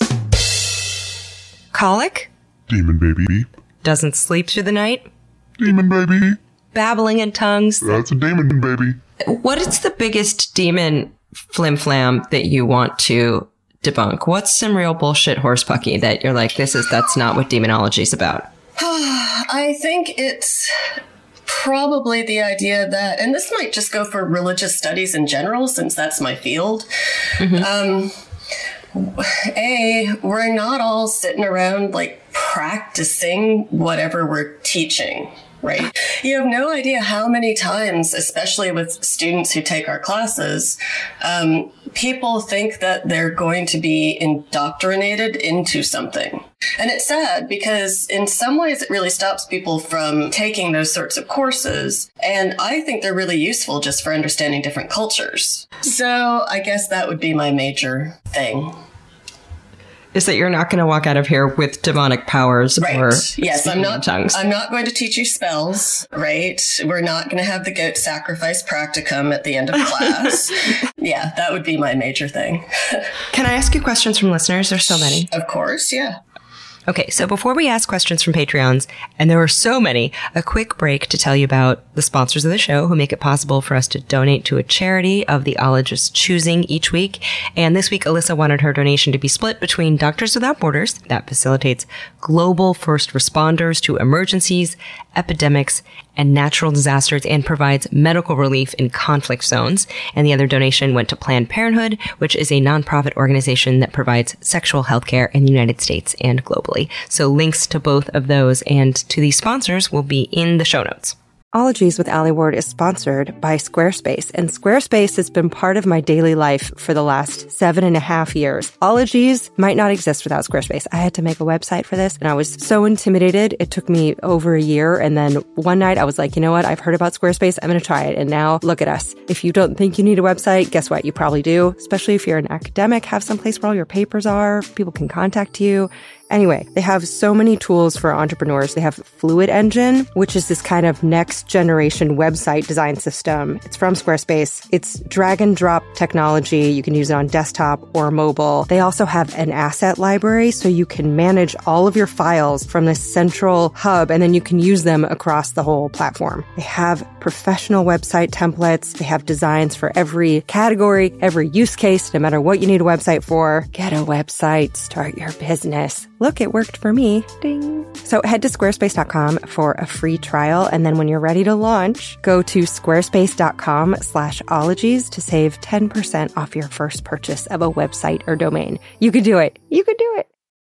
Colic? Demon baby. Doesn't sleep through the night? Demon baby. Babbling in tongues? That's a demon baby. What is the biggest demon flim-flam that you want to debunk? What's some real bullshit horsepucky that you're like, that's not what demonology is about? I think it's probably the idea that, and this might just go for religious studies in general, since that's my field. Mm-hmm. We're not all sitting around like practicing whatever we're teaching. Right. You have no idea how many times, especially with students who take our classes, people think that they're going to be indoctrinated into something. And it's sad because in some ways it really stops people from taking those sorts of courses. And I think they're really useful just for understanding different cultures. So I guess that would be my major thing. Is that you're not going to walk out of here with demonic powers, right? Or yes, I'm not. Tongues. I'm not going to teach you spells, right? We're not going to have the goat sacrifice practicum at the end of class. Yeah, that would be my major thing. Can I ask you questions from listeners? There's so many. Of course, yeah. Okay, so before we ask questions from Patreons, and there are so many, a quick break to tell you about the sponsors of the show who make it possible for us to donate to a charity of the ologist's choosing each week. And this week, Alyssa wanted her donation to be split between Doctors Without Borders, that facilitates global first responders to emergencies, epidemics, and natural disasters and provides medical relief in conflict zones. And the other donation went to Planned Parenthood, which is a nonprofit organization that provides sexual health care in the United States and globally. So links to both of those and to these sponsors will be in the show notes. Ologies with Ali Ward is sponsored by Squarespace, and Squarespace has been part of my daily life for the last 7.5 years. Ologies might not exist without Squarespace. I had to make a website for this, and I was so intimidated. It took me over a year, and then one night I was like, you know what? I've heard about Squarespace. I'm going to try it, and now look at us. If you don't think you need a website, guess what? You probably do, especially if you're an academic, have some place where all your papers are, people can contact you. Anyway, they have so many tools for entrepreneurs. They have Fluid Engine, which is this kind of next generation website design system. It's from Squarespace. It's drag and drop technology. You can use it on desktop or mobile. They also have an asset library, so you can manage all of your files from this central hub, and then you can use them across the whole platform. They have professional website templates. They have designs for every category, every use case, no matter what you need a website for. Get a website, start your business. Look, it worked for me. Ding. So head to squarespace.com for a free trial. And then when you're ready to launch, go to squarespace.com/ologies to save 10% off your first purchase of a website or domain. You could do it. You could do it.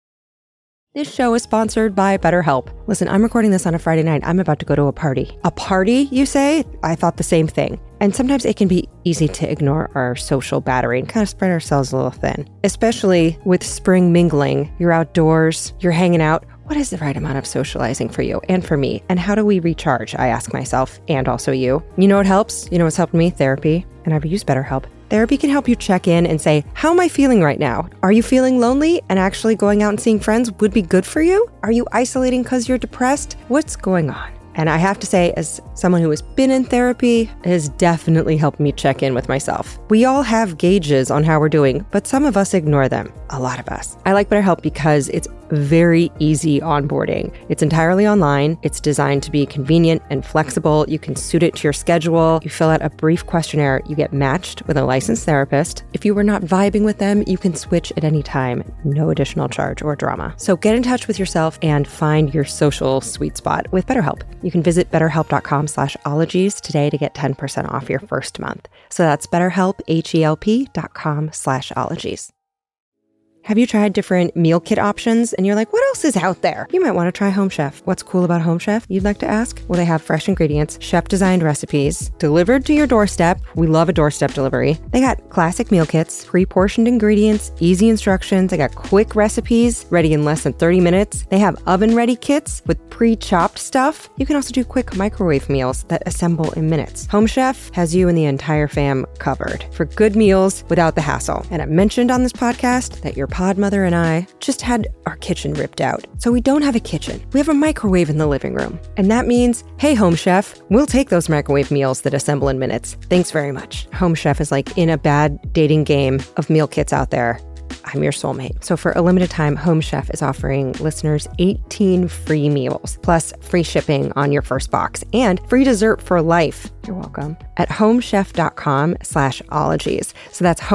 This show is sponsored by BetterHelp. Listen, I'm recording this on a Friday night. I'm about to go to a party. A party, you say? I thought the same thing. And sometimes it can be easy to ignore our social battery and kind of spread ourselves a little thin. Especially with spring mingling. You're outdoors, you're hanging out. What is the right amount of socializing for you and for me? And how do we recharge? I ask myself, and also you. You know what helps? You know what's helped me? Therapy. And I've used BetterHelp. Therapy can help you check in and say, how am I feeling right now? Are you feeling lonely and actually going out and seeing friends would be good for you? Are you isolating because you're depressed? What's going on? And I have to say, as someone who has been in therapy, it has definitely helped me check in with myself. We all have gauges on how we're doing, but some of us ignore them. A lot of us. I like BetterHelp because it's very easy onboarding. It's entirely online. It's designed to be convenient and flexible. You can suit it to your schedule. You fill out a brief questionnaire. You get matched with a licensed therapist. If you were not vibing with them, you can switch at any time. No additional charge or drama. So get in touch with yourself and find your social sweet spot with BetterHelp. You can visit betterhelp.com/ologies today to get 10% off your first month. So that's BetterHelp, HELP.com/ologies. Have you tried different meal kit options and you're like, what else is out there? You might want to try Home Chef. What's cool about Home Chef, you'd like to ask? Well, they have fresh ingredients, chef-designed recipes, delivered to your doorstep. We love a doorstep delivery. They got classic meal kits, pre-portioned ingredients, easy instructions. They got quick recipes, ready in less than 30 minutes. They have oven-ready kits with pre-chopped stuff. You can also do quick microwave meals that assemble in minutes. Home Chef has you and the entire fam covered for good meals without the hassle. And I mentioned on this podcast that your pod mother and I just had our kitchen ripped out. So we don't have a kitchen. We have a microwave in the living room. And that means, hey, Home Chef, we'll take those microwave meals that assemble in minutes. Thanks very much. Home Chef is like in a bad dating game of meal kits out there. I'm your soulmate. So for a limited time, Home Chef is offering listeners 18 free meals, plus free shipping on your first box and free dessert for life. You're welcome. At homechef.com/ologies. So that's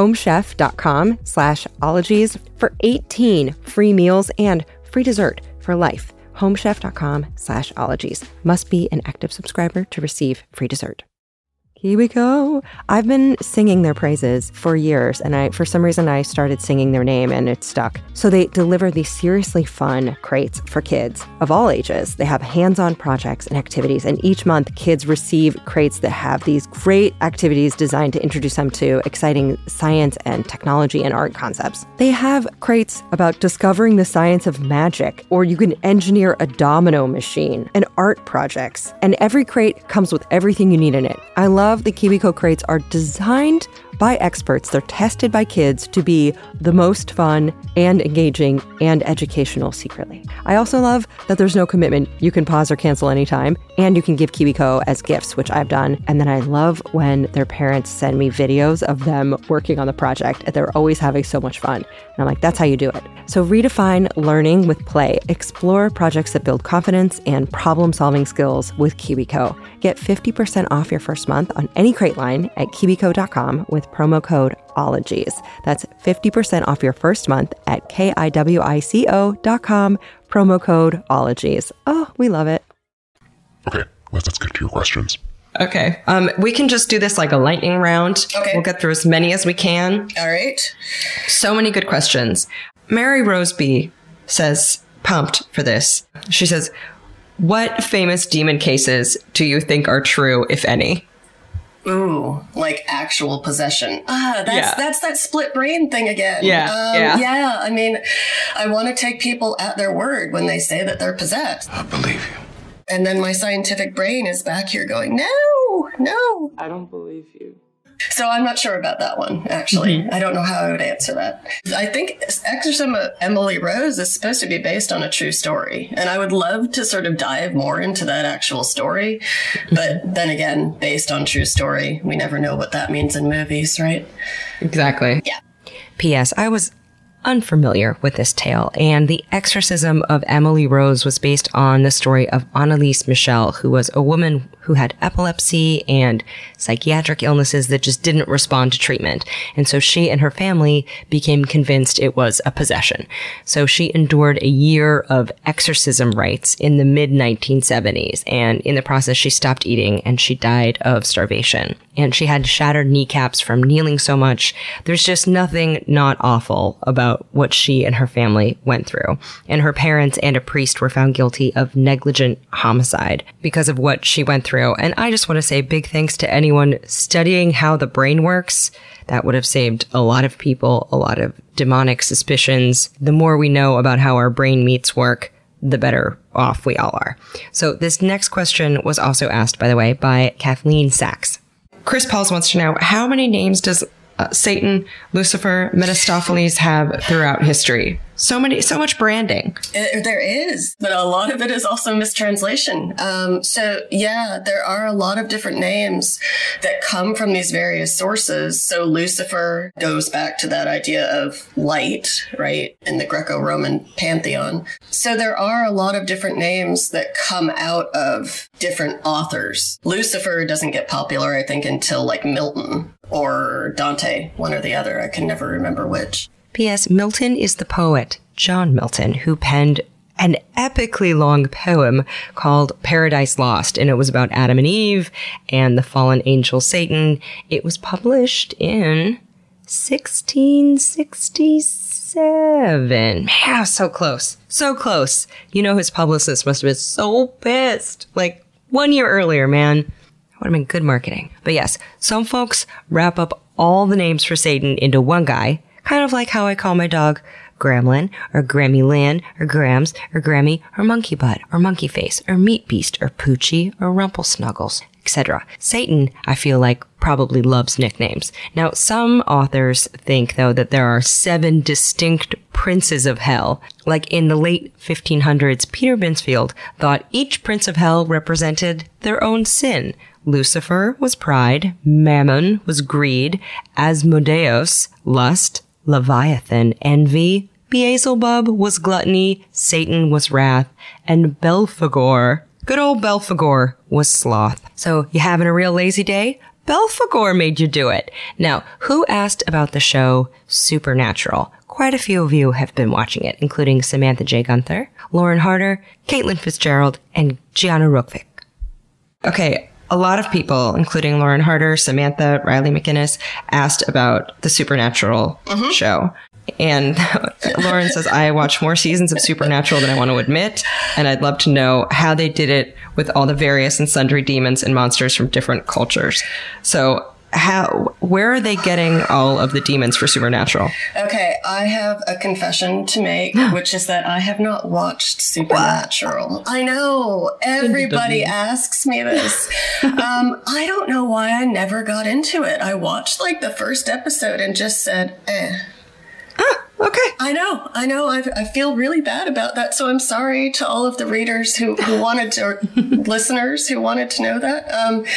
homechef.com/ologies for 18 free meals and free dessert for life. homechef.com/ologies. Must be an active subscriber to receive free dessert. KiwiCo. I've been singing their praises for years, and for some reason I started singing their name and it stuck. So they deliver these seriously fun crates for kids of all ages. They have hands-on projects and activities, and each month kids receive crates that have these great activities designed to introduce them to exciting science and technology and art concepts. They have crates about discovering the science of magic, or you can engineer a domino machine, and art projects. And every crate comes with everything you need in it. I love the KiwiCo crates are designed by experts. They're tested by kids to be the most fun and engaging and educational secretly. I also love that there's no commitment. You can pause or cancel anytime, and you can give KiwiCo as gifts, which I've done. And then I love when their parents send me videos of them working on the project, and they're always having so much fun. And I'm like, that's how you do it. So redefine learning with play. Explore projects that build confidence and problem-solving skills with KiwiCo. Get 50% off your first month on any crate line at KiwiCo.com with promo code ologies. That's 50% off your first month at KIWICO.com, promo code ologies. Oh, we love it. Okay, let's get to your questions. Okay. We can just do this like a lightning round. Okay. We'll get through as many as we can. All right. So many good questions. Mary Roseby says, pumped for this. She says, what famous demon cases do you think are true, if any? Ooh, like actual possession. That's that split brain thing again. Yeah. I mean, I want to take people at their word when they say that they're possessed. I believe you. And then my scientific brain is back here going, no. I don't believe you. So I'm not sure about that one, actually. Mm-hmm. I don't know how I would answer that. I think Exorcism of Emily Rose is supposed to be based on a true story. And I would love to sort of dive more into that actual story. But then again, based on true story, we never know what that means in movies, right? Exactly. Yeah. P.S. I was unfamiliar with this tale, and The Exorcism of Emily Rose was based on the story of Annalise Michel, who was a woman who had epilepsy and psychiatric illnesses that just didn't respond to treatment. And so she and her family became convinced it was a possession. So she endured a year of exorcism rites in the mid-1970s, and in the process she stopped eating and she died of starvation. And she had shattered kneecaps from kneeling so much. There's just nothing not awful about what she and her family went through. And her parents and a priest were found guilty of negligent homicide because of what she went through. And I just want to say big thanks to anyone studying how the brain works. That would have saved a lot of people, a lot of demonic suspicions. The more we know about how our brain meats work, the better off we all are. So this next question was also asked, by the way, by Kathleen Sachs. Chris Pauls wants to know, how many names does Satan, Lucifer, Mephistopheles have throughout history. So much branding. There is, but a lot of it is also mistranslation. So yeah, there are a lot of different names that come from these various sources. So Lucifer goes back to that idea of light, right, in the Greco-Roman pantheon. So there are a lot of different names that come out of different authors. Lucifer doesn't get popular, I think, until like Milton or Dante, one or the other. I can never remember which. P.S. Milton is the poet, John Milton, who penned an epically long poem called Paradise Lost, and it was about Adam and Eve and the fallen angel Satan. It was published in 1667. Man, so close. So close. You know, his publicist must have been so pissed. Like, 1 year earlier, man. Would have been good marketing. But yes, some folks wrap up all the names for Satan into one guy, kind of like how I call my dog Gremlin, or Grammy Lan, or Grams, or Grammy, or Monkey Butt, or Monkey Face, or Meat Beast, or Poochie, or Rumplesnuggles, etc. Satan, I feel like, probably loves nicknames. Now, some authors think, though, that there are 7 distinct princes of hell. Like in the late 1500s, Peter Binsfield thought each prince of hell represented their own sin. Lucifer was pride, Mammon was greed, Asmodeus, lust, Leviathan, envy, Beelzebub was gluttony, Satan was wrath, and Belphegor, good old Belphegor, was sloth. So, you having a real lazy day? Belphegor made you do it. Now, who asked about the show Supernatural? Quite a few of you have been watching it, including Samantha J. Gunther, Lauren Harder, Caitlin Fitzgerald, and Gianna Rukvik. Okay, a lot of people, including Lauren Harder, Samantha, Riley McInnes, asked about the Supernatural show. And Lauren says, I watch more seasons of Supernatural than I want to admit, and I'd love to know how they did it with all the various and sundry demons and monsters from different cultures. So where are they getting all of the demons for Supernatural? Okay, I have a confession to make, which is that I have not watched Supernatural. What? I know. Everybody asks me this. I don't know why I never got into it. I watched like the first episode and just said, Okay. I know. I feel really bad about that. So I'm sorry to all of the readers who wanted to, or listeners who wanted to know that.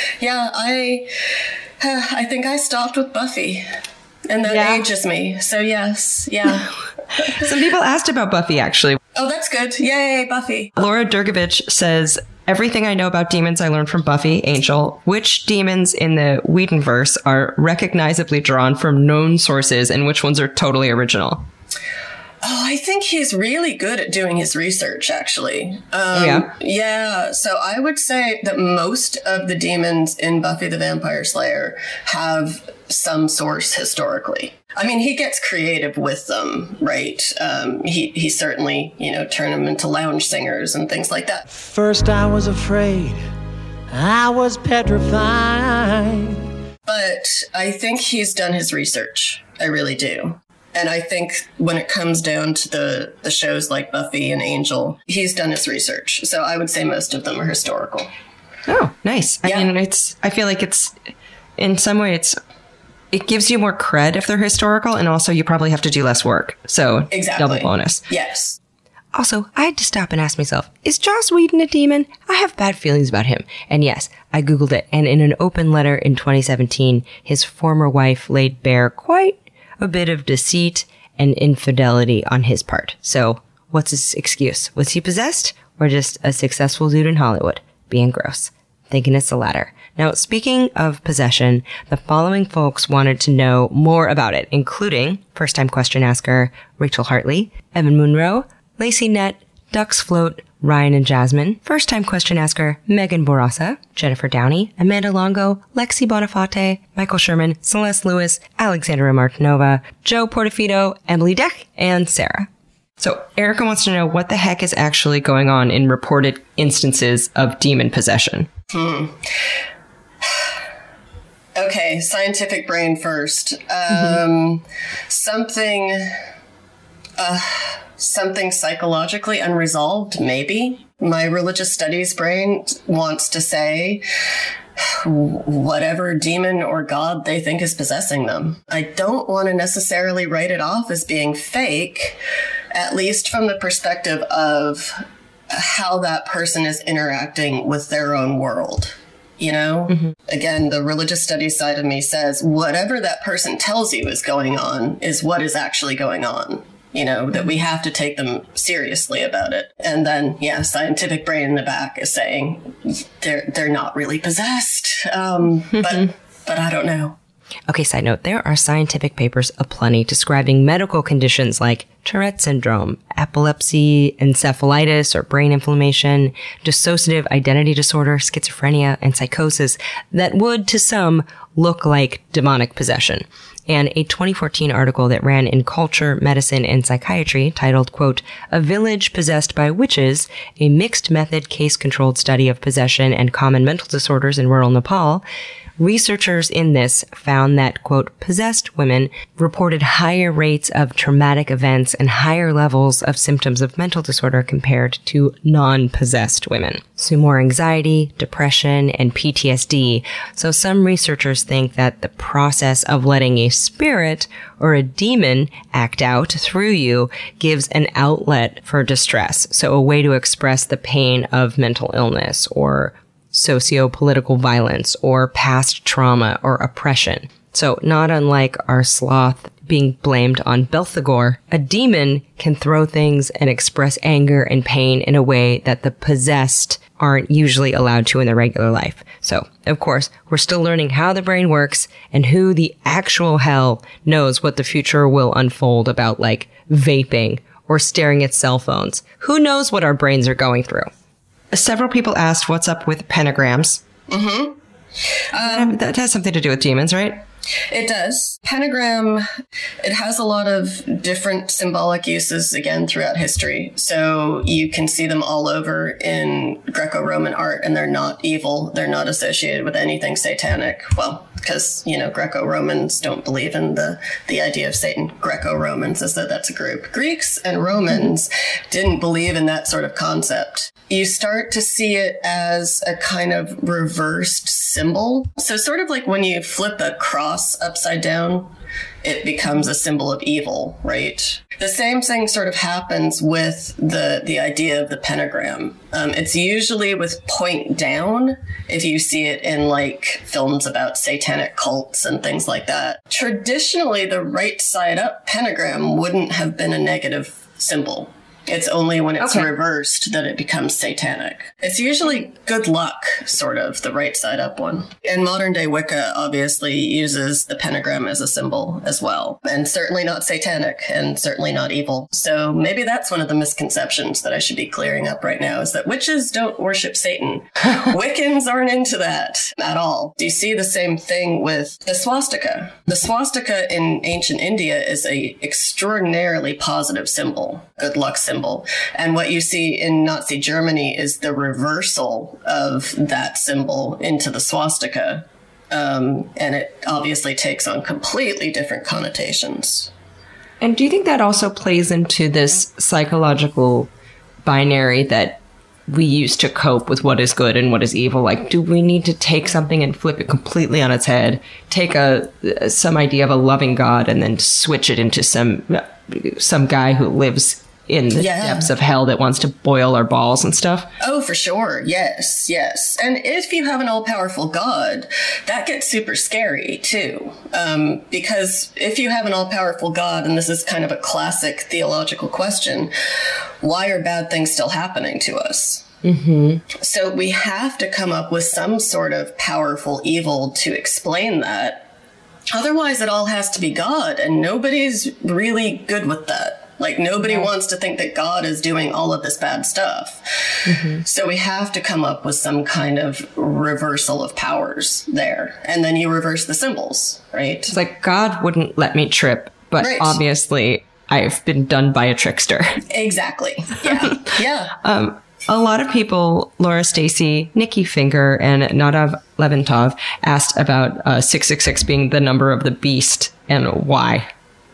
I think I stopped with Buffy, and that ages me. So yes, yeah. Some people asked about Buffy, actually. Oh, that's good. Yay, Buffy. Laura Durgovich says, everything I know about demons I learned from Buffy, Angel. Which demons in the Whedonverse are recognizably drawn from known sources, and which ones are totally original? Oh, I think he's really good at doing his research, actually. Yeah, so I would say that most of the demons in Buffy the Vampire Slayer have some source historically. I mean, he gets creative with them, right? He certainly, turn them into lounge singers and things like that. First I was afraid, I was petrified. But I think he's done his research. I really do. And I think when it comes down to the shows like Buffy and Angel, he's done his research. So I would say most of them are historical. Oh, nice. Yeah. I mean, I feel like in some way it gives you more cred if they're historical, and also you probably have to do less work. So exactly. Double bonus. Yes. Also, I had to stop and ask myself, is Joss Whedon a demon? I have bad feelings about him. And yes, I Googled it. And in an open letter in 2017, his former wife laid bare quite a bit of deceit and infidelity on his part. So what's his excuse? Was he possessed, or just a successful dude in Hollywood being gross? Thinking it's the latter. Now, speaking of possession, the following folks wanted to know more about it, including first-time question asker Rachel Hartley, Evan Munro, Lacey Nett, Ducks Float, Ryan and Jasmine, first-time question asker Megan Borasa, Jennifer Downey, Amanda Longo, Lexi Bonifate, Michael Sherman, Celeste Lewis, Alexandra Martinova, Joe Portofino, Emily Deck, and Sarah. So Erica wants to know what the heck is actually going on in reported instances of demon possession. Okay, scientific brain first. Something psychologically unresolved, maybe. My religious studies brain wants to say, whatever demon or god they think is possessing them. I don't want to necessarily write it off as being fake, at least from the perspective of how that person is interacting with their own world. You know, again, the religious studies side of me says whatever that person tells you is going on is what is actually going on. You know, that we have to take them seriously about it. And then, scientific brain in the back is saying they're not really possessed. But I don't know. Okay, side note, there are scientific papers aplenty describing medical conditions like Tourette syndrome, epilepsy, encephalitis or brain inflammation, dissociative identity disorder, schizophrenia, and psychosis that would, to some, look like demonic possession. And a 2014 article that ran in Culture, Medicine, and Psychiatry titled, quote, "A Village Possessed by Witches, a Mixed Method Case-Controlled Study of Possession and Common Mental Disorders in Rural Nepal," researchers in this found that, quote, possessed women reported higher rates of traumatic events and higher levels of symptoms of mental disorder compared to non-possessed women. So more anxiety, depression, and PTSD. So some researchers think that the process of letting a spirit or a demon act out through you gives an outlet for distress. So a way to express the pain of mental illness or socio-political violence or past trauma or oppression. So not unlike our sloth being blamed on Belphegor, a demon can throw things and express anger and pain in a way that the possessed aren't usually allowed to in their regular life. So, of course, we're still learning how the brain works and who the actual hell knows what the future will unfold about, like vaping or staring at cell phones. Who knows what our brains are going through? Several people asked what's up with pentagrams. That has something to do with demons, right? It does. Pentagram, it has a lot of different symbolic uses, again, throughout history. So you can see them all over in Greco-Roman art, and they're not evil. They're not associated with anything satanic. Well, because, you know, Greco-Romans don't believe in the idea of Satan. Greco-Romans is that that's a group. Greeks and Romans didn't believe in that sort of concept. You start to see it as a kind of reversed symbol. So sort of like when you flip a cross upside down, it becomes a symbol of evil, right? The same thing sort of happens with the idea of the pentagram. It's usually with point down, if you see it in like films about satanic cults and things like that. Traditionally, the right side up pentagram wouldn't have been a negative symbol. It's only when it's reversed that it becomes satanic. It's usually good luck, sort of, the right side up one. And modern day Wicca obviously uses the pentagram as a symbol as well. And certainly not satanic and certainly not evil. So maybe that's one of the misconceptions that I should be clearing up right now, is that witches don't worship Satan. Wiccans aren't into that at all. Do you see the same thing with the swastika? The swastika in ancient India is a extraordinarily positive symbol, good luck symbol. And what you see in Nazi Germany is the reversal of that symbol into the swastika. And it obviously takes on completely different connotations. And do you think that also plays into this psychological binary that we use to cope with what is good and what is evil? Like, do we need to take something and flip it completely on its head, take some idea of a loving God and then switch it into some guy who lives in the depths of hell that wants to boil our balls and stuff? Oh, for sure. Yes, yes. And if you have an all-powerful God, that gets super scary, too. Because if you have an all-powerful God, and this is kind of a classic theological question, why are bad things still happening to us? So we have to come up with some sort of powerful evil to explain that. Otherwise, it all has to be God, and nobody's really good with that. Like, nobody wants to think that God is doing all of this bad stuff. So we have to come up with some kind of reversal of powers there. And then you reverse the symbols, right? It's like, God wouldn't let me trip, but obviously I've been done by a trickster. Exactly. Yeah. A lot of people, Laura Stacy, Nikki Finger, and Nadav Leventov, asked about 666 being the number of the beast and why.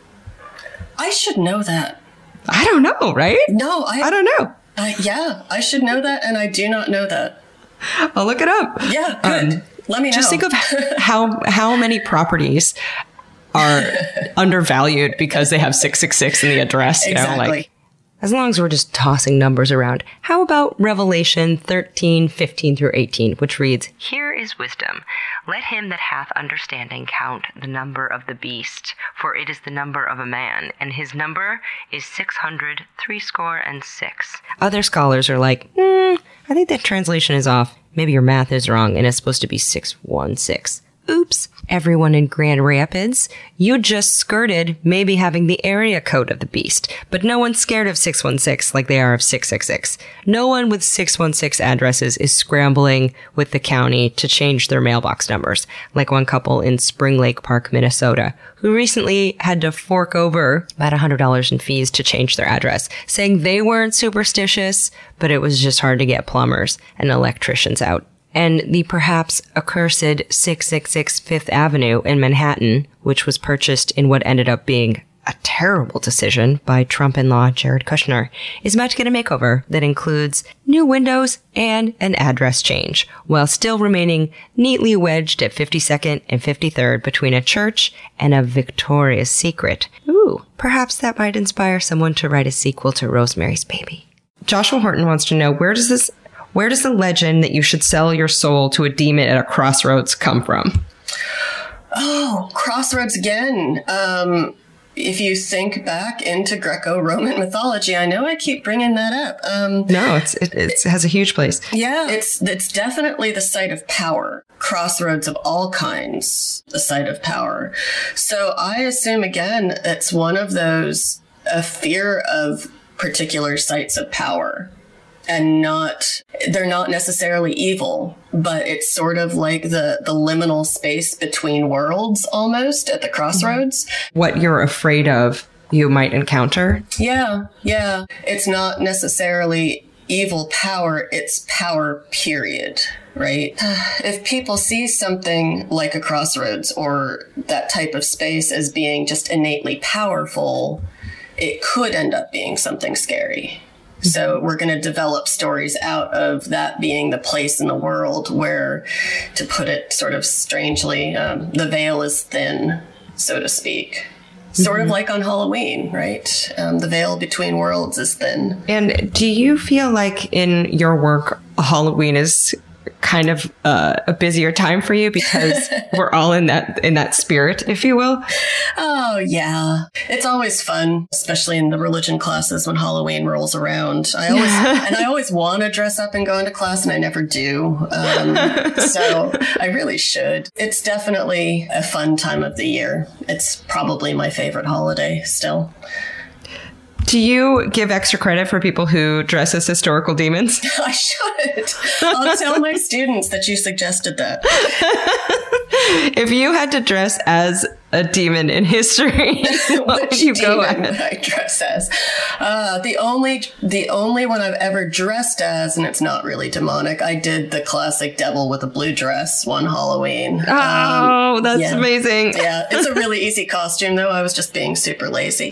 I should know that. I don't know, right? No, I don't know. Yeah, I should know that, and I do not know that. I'll look it up. Yeah, good. Let me know. Just think of how many properties are undervalued because they have 666 in the address. Exactly. As long as we're just tossing numbers around, how about Revelation 13:15 through 18, which reads, "Here is wisdom. Let him that hath understanding count the number of the beast, for it is the number of a man, and his number is 666. Other scholars are like, I think that translation is off. Maybe your math is wrong, and it's supposed to be 616. Oops. Everyone in Grand Rapids, you just skirted maybe having the area code of the beast, but no one's scared of 616 like they are of 666. No one with 616 addresses is scrambling with the county to change their mailbox numbers, like one couple in Spring Lake Park, Minnesota, who recently had to fork over about $100 in fees to change their address, saying they weren't superstitious, but it was just hard to get plumbers and electricians out. And the perhaps accursed 666 Fifth Avenue in Manhattan, which was purchased in what ended up being a terrible decision by Trump-in-law Jared Kushner, is about to get a makeover that includes new windows and an address change, while still remaining neatly wedged at 52nd and 53rd between a church and a Victoria's Secret. Ooh, perhaps that might inspire someone to write a sequel to Rosemary's Baby. Joshua Horton wants to know, where does the legend that you should sell your soul to a demon at a crossroads come from? Oh, crossroads again. If you think back into Greco-Roman mythology, I know I keep bringing that up. No, it has a huge place. Yeah, it's definitely the site of power. Crossroads of all kinds, the site of power. So I assume, again, it's one of those, a fear of particular sites of power. And they're not necessarily evil, but it's sort of like the liminal space between worlds almost at the crossroads. What you're afraid of you might encounter? Yeah. It's not necessarily evil power, it's power, period, right? If people see something like a crossroads or that type of space as being just innately powerful, it could end up being something scary. So we're going to develop stories out of that being the place in the world where, to put it sort of strangely, the veil is thin, so to speak. Sort of like on Halloween, right? The veil between worlds is thin. And do you feel like in your work, Halloween is kind of a busier time for you because we're all in that spirit, if you will? Oh, yeah. It's always fun, especially in the religion classes when Halloween rolls around. I always want to dress up and go into class, and I never do. So I really should. It's definitely a fun time of the year. It's probably my favorite holiday still. Do you give extra credit for people who dress as historical demons? I should. I'll tell my students that you suggested that. If you had to dress as a demon in history, what would you go as? Would I dress as? The only one I've ever dressed as, and it's not really demonic, I did the classic devil with a blue dress one Halloween. Oh, that's amazing. Yeah, it's a really easy costume, though. I was just being super lazy.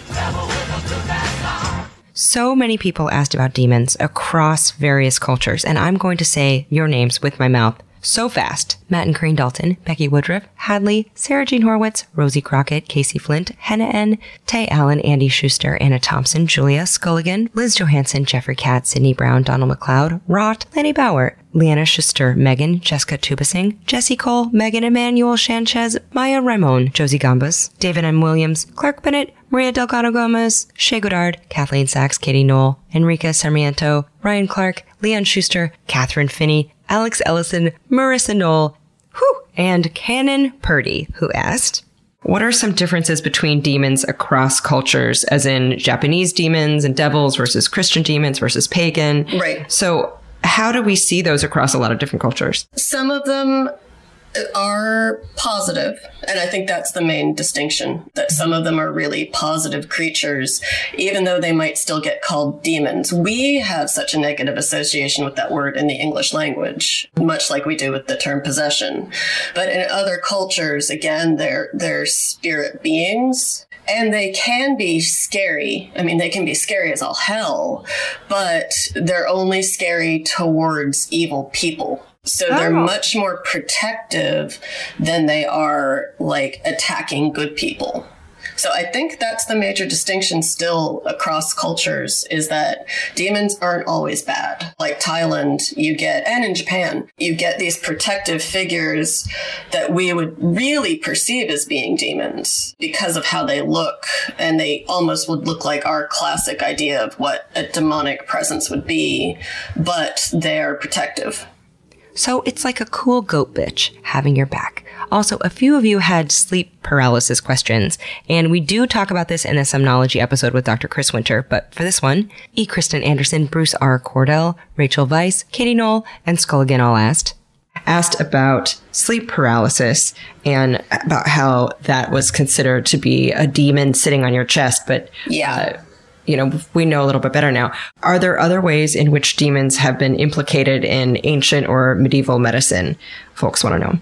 So many people asked about demons across various cultures, and I'm going to say your names with my mouth so fast. Matt and Corinne Dalton, Becky Woodruff, Hadley, Sarah Jean Horwitz, Rosie Crockett, Casey Flint, Henna N., Tay Allen, Andy Schuster, Anna Thompson, Julia Sculligan, Liz Johansson, Jeffrey Katz, Sydney Brown, Donald McLeod, Rott, Lenny Bauer, Leanna Schuster, Megan, Jessica Tubasing, Jesse Cole, Megan Emmanuel Sanchez, Maya Ramon, Josie Gambas, David M. Williams, Clark Bennett, Maria Delgado Gomez, Shay Goddard, Kathleen Sachs, Katie Knoll, Enrica Sarmiento, Ryan Clark, Leon Schuster, Catherine Finney, Alex Ellison, Marissa Knoll, and Cannon Purdy, who asked, what are some differences between demons across cultures, as in Japanese demons and devils versus Christian demons versus pagan? Right. So how do we see those across a lot of different cultures? Some of them are positive, and I think that's the main distinction, that some of them are really positive creatures, even though they might still get called demons. We have such a negative association with that word in the English language, much like we do with the term possession. But in other cultures, again, they're spirit beings. And they can be scary. I mean, they can be scary as all hell, but they're only scary towards evil people. So they're much more protective than they are like attacking good people. So I think that's the major distinction still across cultures, is that demons aren't always bad. Like Thailand, you get, and in Japan, you get these protective figures that we would really perceive as being demons because of how they look. And they almost would look like our classic idea of what a demonic presence would be, but they're protective. So it's like a cool goat bitch having your back. Also, a few of you had sleep paralysis questions, and we do talk about this in a Somnology episode with Dr. Chris Winter, but for this one, E. Kristen Anderson, Bruce R. Cordell, Rachel Weiss, Katie Knoll, and Skulligan all asked about sleep paralysis and about how that was considered to be a demon sitting on your chest, but we know a little bit better now. Are there other ways in which demons have been implicated in ancient or medieval medicine? Folks want to know.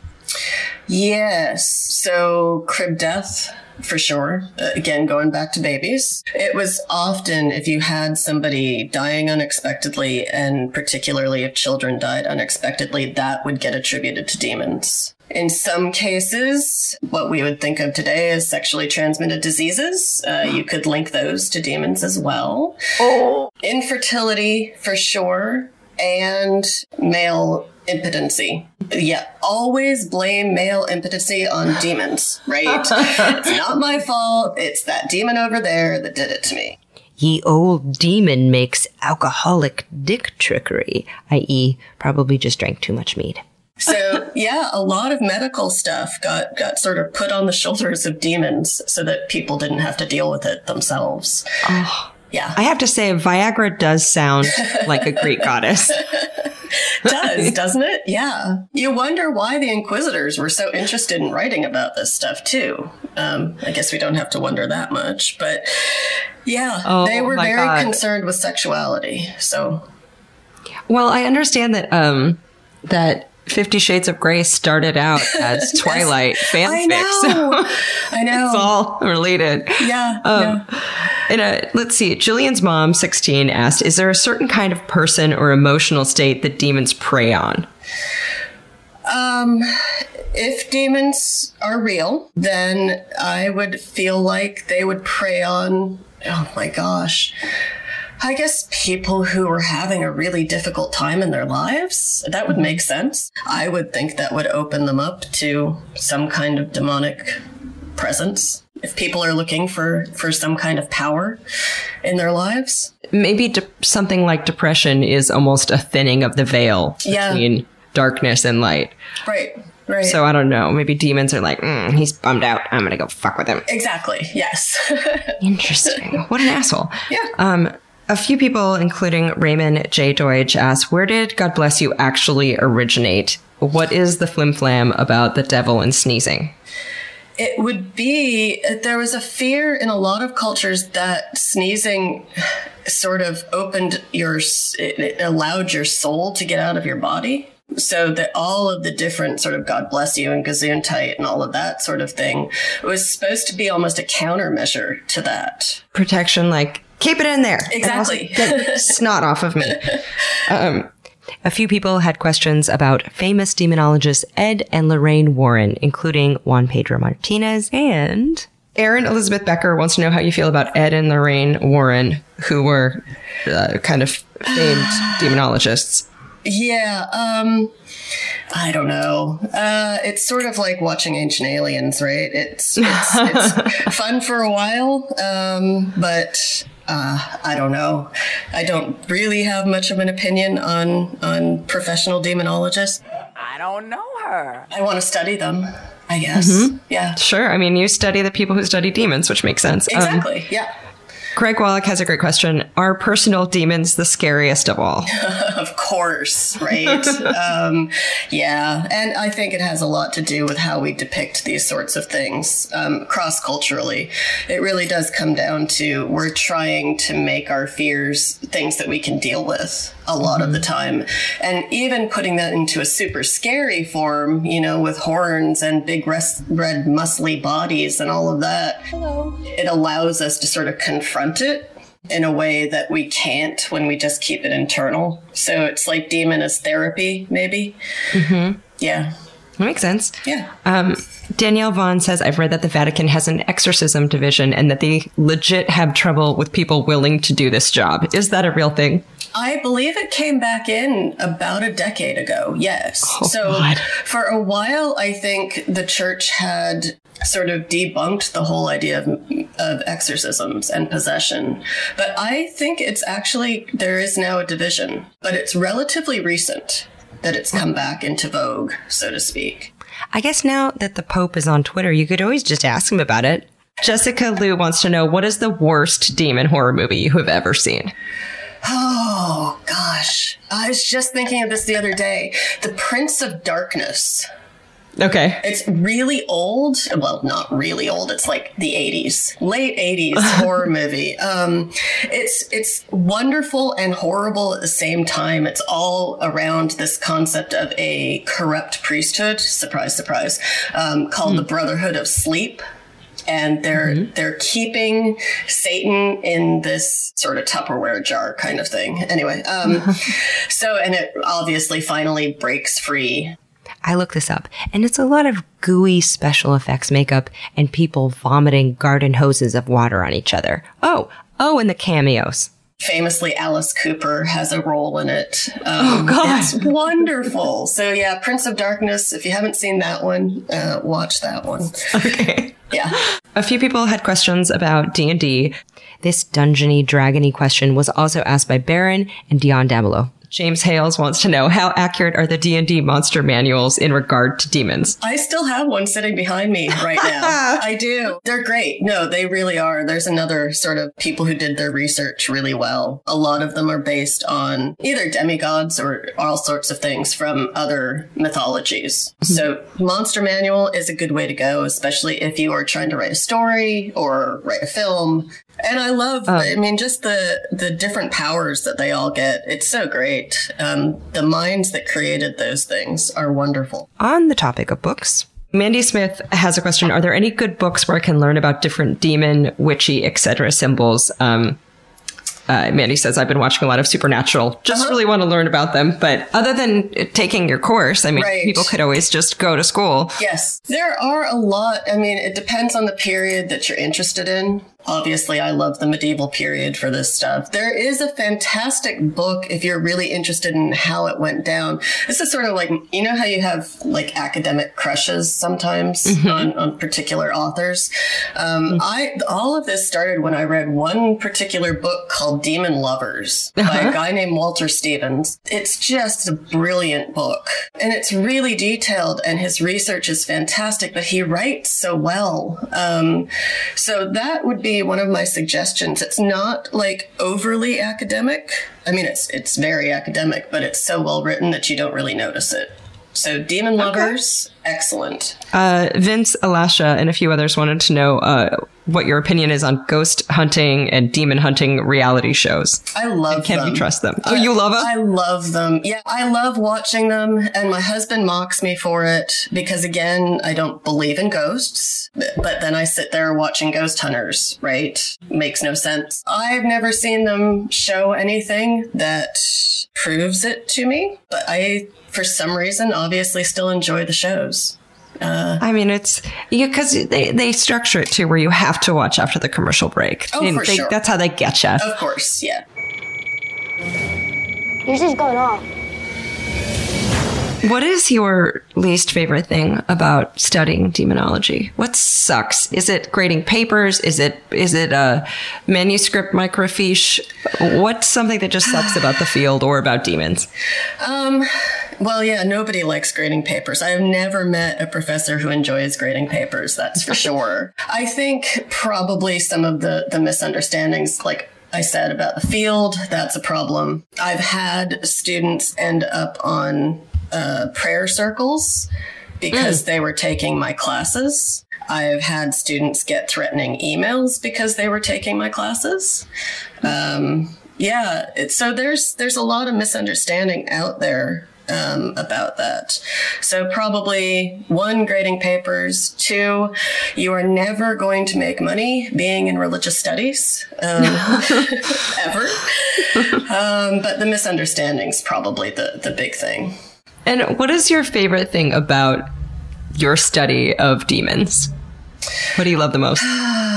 Yes. So crib death, for sure. Again, going back to babies. It was often if you had somebody dying unexpectedly, and particularly if children died unexpectedly, that would get attributed to demons. In some cases, what we would think of today as sexually transmitted diseases, you could link those to demons as well. Oh. Infertility, for sure, and male impotency. Yeah, always blame male impotency on demons, right? It's not my fault. It's that demon over there that did it to me. Ye old demon makes alcoholic dick trickery, i.e. probably just drank too much mead. So, yeah, a lot of medical stuff got sort of put on the shoulders of demons so that people didn't have to deal with it themselves. Oh, yeah. I have to say, Viagra does sound like a Greek goddess. Does, doesn't it? Yeah. You wonder why the Inquisitors were so interested in writing about this stuff, too. I guess we don't have to wonder that much. But, yeah, they were very concerned with sexuality. So, well, I understand that that 50 Shades of Grey started out as Twilight fanfic. I know. It's all related. Yeah. Let's see. Jillian's mom, 16, asked, is there a certain kind of person or emotional state that demons prey on? If demons are real, then I would feel like they would prey on, oh my gosh, I guess people who are having a really difficult time in their lives. That would make sense. I would think that would open them up to some kind of demonic presence. If people are looking for some kind of power in their lives. Maybe something like depression is almost a thinning of the veil between darkness and light. Right. So I don't know. Maybe demons are like, he's bummed out. I'm going to go fuck with him. Exactly. Yes. Interesting. What an asshole. Yeah. A few people, including Raymond J. Deutsch, asked, where did God Bless You actually originate? What is the flim-flam about the devil and sneezing? It would be, there was a fear in a lot of cultures that sneezing sort of it allowed your soul to get out of your body. So that all of the different sort of God Bless You and Gesundheit and all of that sort of thing was supposed to be almost a countermeasure to that. Protection, like, keep it in there. Exactly. Get snot off of me. A few people had questions about famous demonologists Ed and Lorraine Warren, including Juan Pedro Martinez and... Erin Elizabeth Becker wants to know how you feel about Ed and Lorraine Warren, who were kind of famed demonologists. Yeah, I don't know. It's sort of like watching Ancient Aliens, right? It's fun for a while, but I don't know. I don't really have much of an opinion on professional demonologists. I don't know her. I want to study them, I guess. Mm-hmm. Yeah. Sure. I mean, you study the people who study demons, which makes sense. Exactly. Yeah. Craig Wallach has a great question. Are personal demons the scariest of all? Of course, right? Yeah. And I think it has a lot to do with how we depict these sorts of things cross-culturally. It really does come down to we're trying to make our fears things that we can deal with a lot of the time. And even putting that into a super scary form, you know, with horns and big red muscly bodies and all of that, it allows us to sort of confront it in a way that we can't when we just keep it internal. So it's like demon as therapy, maybe. Mm-hmm. Yeah. That makes sense. Yeah. Danielle Vaughn says, I've read that the Vatican has an exorcism division and that they legit have trouble with people willing to do this job. Is that a real thing? I believe it came back in about a decade ago. Yes. God. For a while, I think the church had sort of debunked the whole idea of exorcisms and possession. But I think it's actually, there is now a division, but it's relatively recent that it's come back into vogue, so to speak. I guess now that the Pope is on Twitter, you could always just ask him about it. Jessica Liu wants to know, what is the worst demon horror movie you have ever seen? Oh, gosh. I was just thinking of this the other day. The Prince of Darkness. Okay. It's really old. Well, not really old. It's like the 80s, late 80s horror movie. It's wonderful and horrible at the same time. It's all around this concept of a corrupt priesthood. Surprise, surprise. Called the Brotherhood of Sleep. And they're keeping Satan in this sort of Tupperware jar kind of thing. Anyway, and it obviously finally breaks free. I looked this up, and it's a lot of gooey special effects makeup and people vomiting garden hoses of water on each other. Oh, and the cameos. Famously, Alice Cooper has a role in it. Oh, God. It's wonderful. So, yeah, Prince of Darkness, if you haven't seen that one, watch that one. Okay. Yeah. A few people had questions about D&D. This dungeony, dragony question was also asked by Baron and Dion Damelo. James Hales wants to know, how accurate are the D&D monster manuals in regard to demons? I still have one sitting behind me right now. I do. They're great. No, they really are. There's another sort of people who did their research really well. A lot of them are based on either demigods or all sorts of things from other mythologies. So monster manual is a good way to go, especially if you are trying to write a story or write a film. And I love, just the different powers that they all get. It's so great. The minds that created those things are wonderful. On the topic of books, Mandy Smith has a question. Are there any good books where I can learn about different demon, witchy, etc. symbols? Mandy says, I've been watching a lot of Supernatural. Just really want to learn about them. But other than taking your course, people could always just go to school. Yes, there are a lot. It depends on the period that you're interested in. Obviously, I love the medieval period for this stuff. There is a fantastic book if you're really interested in how it went down. This is sort of like, you know how you have like academic crushes sometimes on particular authors? All of this started when I read one particular book called Demon Lovers by a guy named Walter Stevens. It's just a brilliant book and it's really detailed and his research is fantastic, but he writes so well. So that would be one of my suggestions. It's not like overly academic. It's very academic, but it's so well written that you don't really notice it. So Demon Lovers, excellent. Vince, Alasha, and a few others wanted to know what your opinion is on ghost hunting and demon hunting reality shows. I love them. Can you trust them? Oh, you love them? I love them. Yeah, I love watching them. And my husband mocks me for it because, again, I don't believe in ghosts. But then I sit there watching ghost hunters, right? Makes no sense. I've never seen them show anything that proves it to me. But I, for some reason, obviously still enjoy the shows. It's because they structure it too where you have to watch after the commercial break. For sure. That's how they get you. Of course, yeah. Yours is going off. What is your least favorite thing about studying demonology? What sucks? Is it grading papers? Is it a manuscript microfiche? What's something that just sucks about the field or about demons? Well, yeah, nobody likes grading papers. I have never met a professor who enjoys grading papers, that's for sure. I think probably some of the misunderstandings, like I said, about the field, that's a problem. I've had students end up on prayer circles because they were taking my classes. I've had students get threatening emails because they were taking my classes. So there's a lot of misunderstanding out there about that. So probably 1, grading papers. 2, you are never going to make money being in religious studies, ever. But the misunderstanding's probably the big thing. And what is your favorite thing about your study of demons? What do you love the most?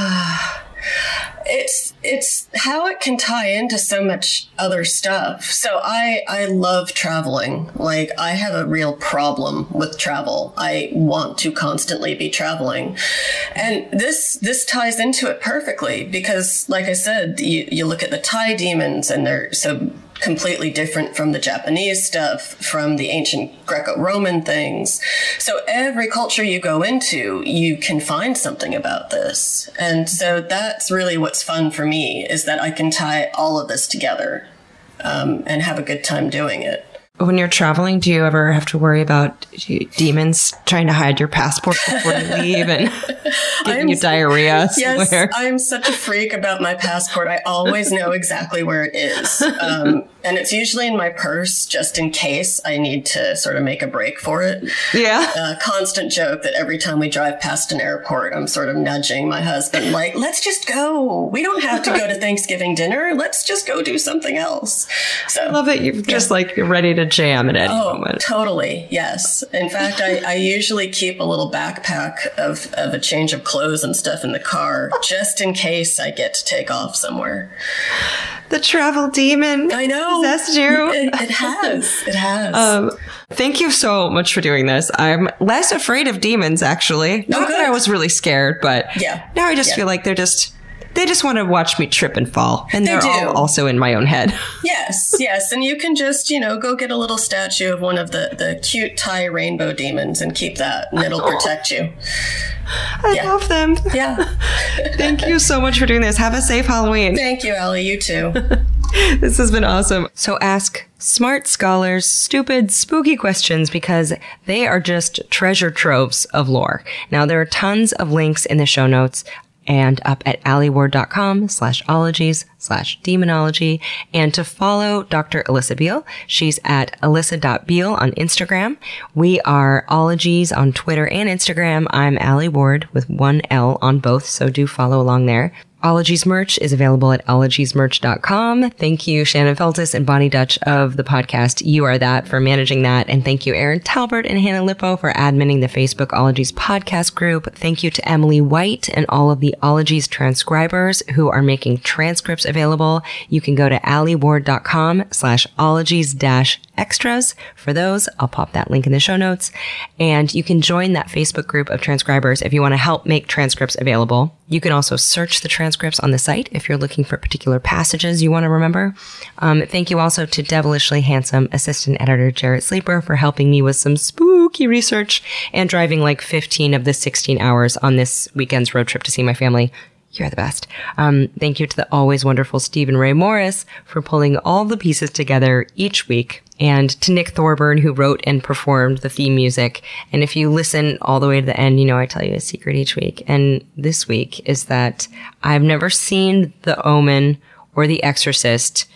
It's how it can tie into so much other stuff. So I love traveling. Like, I have a real problem with travel. I want to constantly be traveling. And this ties into it perfectly because, like I said, you look at the Thai demons and they're so completely different from the Japanese stuff, from the ancient Greco-Roman things. So every culture you go into, you can find something about this. And so that's really what's fun for me, is that I can tie all of this together and have a good time doing it. When you're traveling, do you ever have to worry about demons trying to hide your passport before you leave and giving you diarrhea somewhere? Yes, I'm such a freak about my passport. I always know exactly where it is. And it's usually in my purse, just in case I need to sort of make a break for it. Yeah. Constant joke that every time we drive past an airport, I'm sort of nudging my husband, like, let's just go. We don't have to go to Thanksgiving dinner. Let's just go do something else. So I love it. You're just like, you're ready to jam at any moment. Totally. Yes. In fact, I usually keep a little backpack of a change of clothes and stuff in the car, just in case I get to take off somewhere. The travel demon. I know. Possessed you. It has. It has. Thank you so much for doing this. I'm less afraid of demons, actually. Not that I was really scared, but now I just feel like they just want to watch me trip and fall. And they're all also in my own head. Yes, yes. And you can just, go get a little statue of one of the cute Thai rainbow demons and keep that, and it'll protect you. I love them. Yeah. Thank you so much for doing this. Have a safe Halloween. Thank you, Allie. You too. This has been awesome. So ask smart scholars stupid, spooky questions because they are just treasure troves of lore. Now, there are tons of links in the show notes and up at alieward.com/ologies/demonology. And to follow Dr. Alyssa Beal, she's at alyssa.beal on Instagram. We are Ologies on Twitter and Instagram. I'm Allie Ward with 1 L on both, so do follow along there. Ologies merch is available at ologiesmerch.com. Thank you, Shannon Feltus and Bonnie Dutch of the podcast You Are That for managing that. And thank you, Aaron Talbert and Hannah Lippo for adminning the Facebook Ologies podcast group. Thank you to Emily White and all of the Ologies transcribers who are making transcripts available. You can go to alieward.com/ologies-extras for those. I'll pop that link in the show notes. And you can join that Facebook group of transcribers if you want to help make transcripts available. You can also search the transcripts on the site if you're looking for particular passages you want to remember. Thank you also to devilishly handsome assistant editor Jarrett Sleeper for helping me with some spooky research and driving like 15 of the 16 hours on this weekend's road trip to see my family. You're the best. Thank you to the always wonderful Stephen Ray Morris for pulling all the pieces together each week, and to Nick Thorburn, who wrote and performed the theme music. And if you listen all the way to the end, I tell you a secret each week. And this week is that I've never seen The Omen or The Exorcist,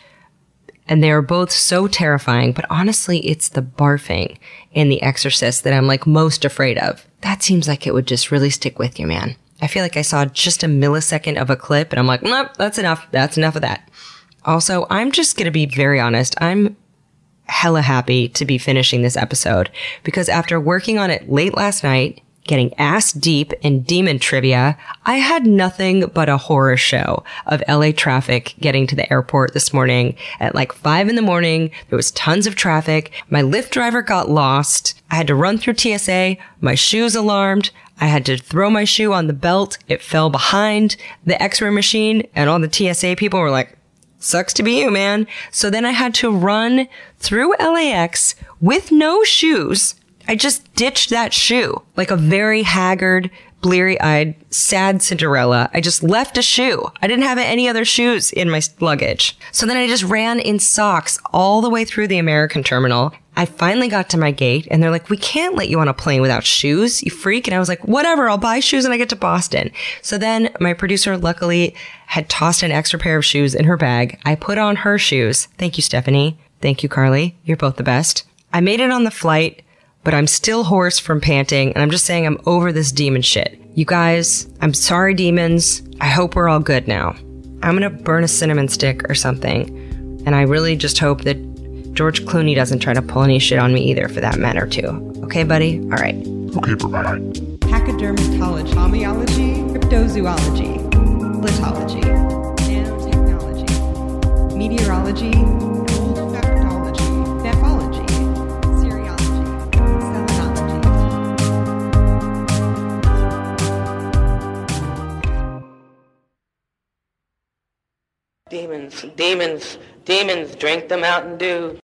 and they are both so terrifying, but honestly, it's the barfing in The Exorcist that I'm like most afraid of. That seems like it would just really stick with you, man. I feel like I saw just a millisecond of a clip and I'm like, nope, that's enough. That's enough of that. Also, I'm just going to be very honest. I'm hella happy to be finishing this episode because after working on it late last night, getting ass deep in demon trivia, I had nothing but a horror show of LA traffic getting to the airport this morning at like 5 a.m. There was tons of traffic. My Lyft driver got lost. I had to run through TSA. My shoes alarmed. I had to throw my shoe on the belt. It fell behind the X-ray machine and all the TSA people were like, sucks to be you, man. So then I had to run through LAX with no shoes. I just ditched that shoe like a very haggard, bleary-eyed, sad Cinderella. I just left a shoe. I didn't have any other shoes in my luggage. So then I just ran in socks all the way through the American terminal. I finally got to my gate and they're like, we can't let you on a plane without shoes, you freak. And I was like, whatever, I'll buy shoes when I get to Boston. So then my producer luckily had tossed an extra pair of shoes in her bag. I put on her shoes. Thank you, Stephanie. Thank you, Carly. You're both the best. I made it on the flight, but I'm still hoarse from panting, and I'm just saying I'm over this demon shit. You guys, I'm sorry, demons. I hope we're all good now. I'm gonna burn a cinnamon stick or something, and I really just hope that George Clooney doesn't try to pull any shit on me either, for that matter, too. Okay, buddy? All right. Okay, bye-bye. Pachydermatology, homeology, cryptozoology, litology, nanotechnology, meteorology, olfactology, nephology, serology, selenology. Demons, demons, demons, drink the Mountain Dew.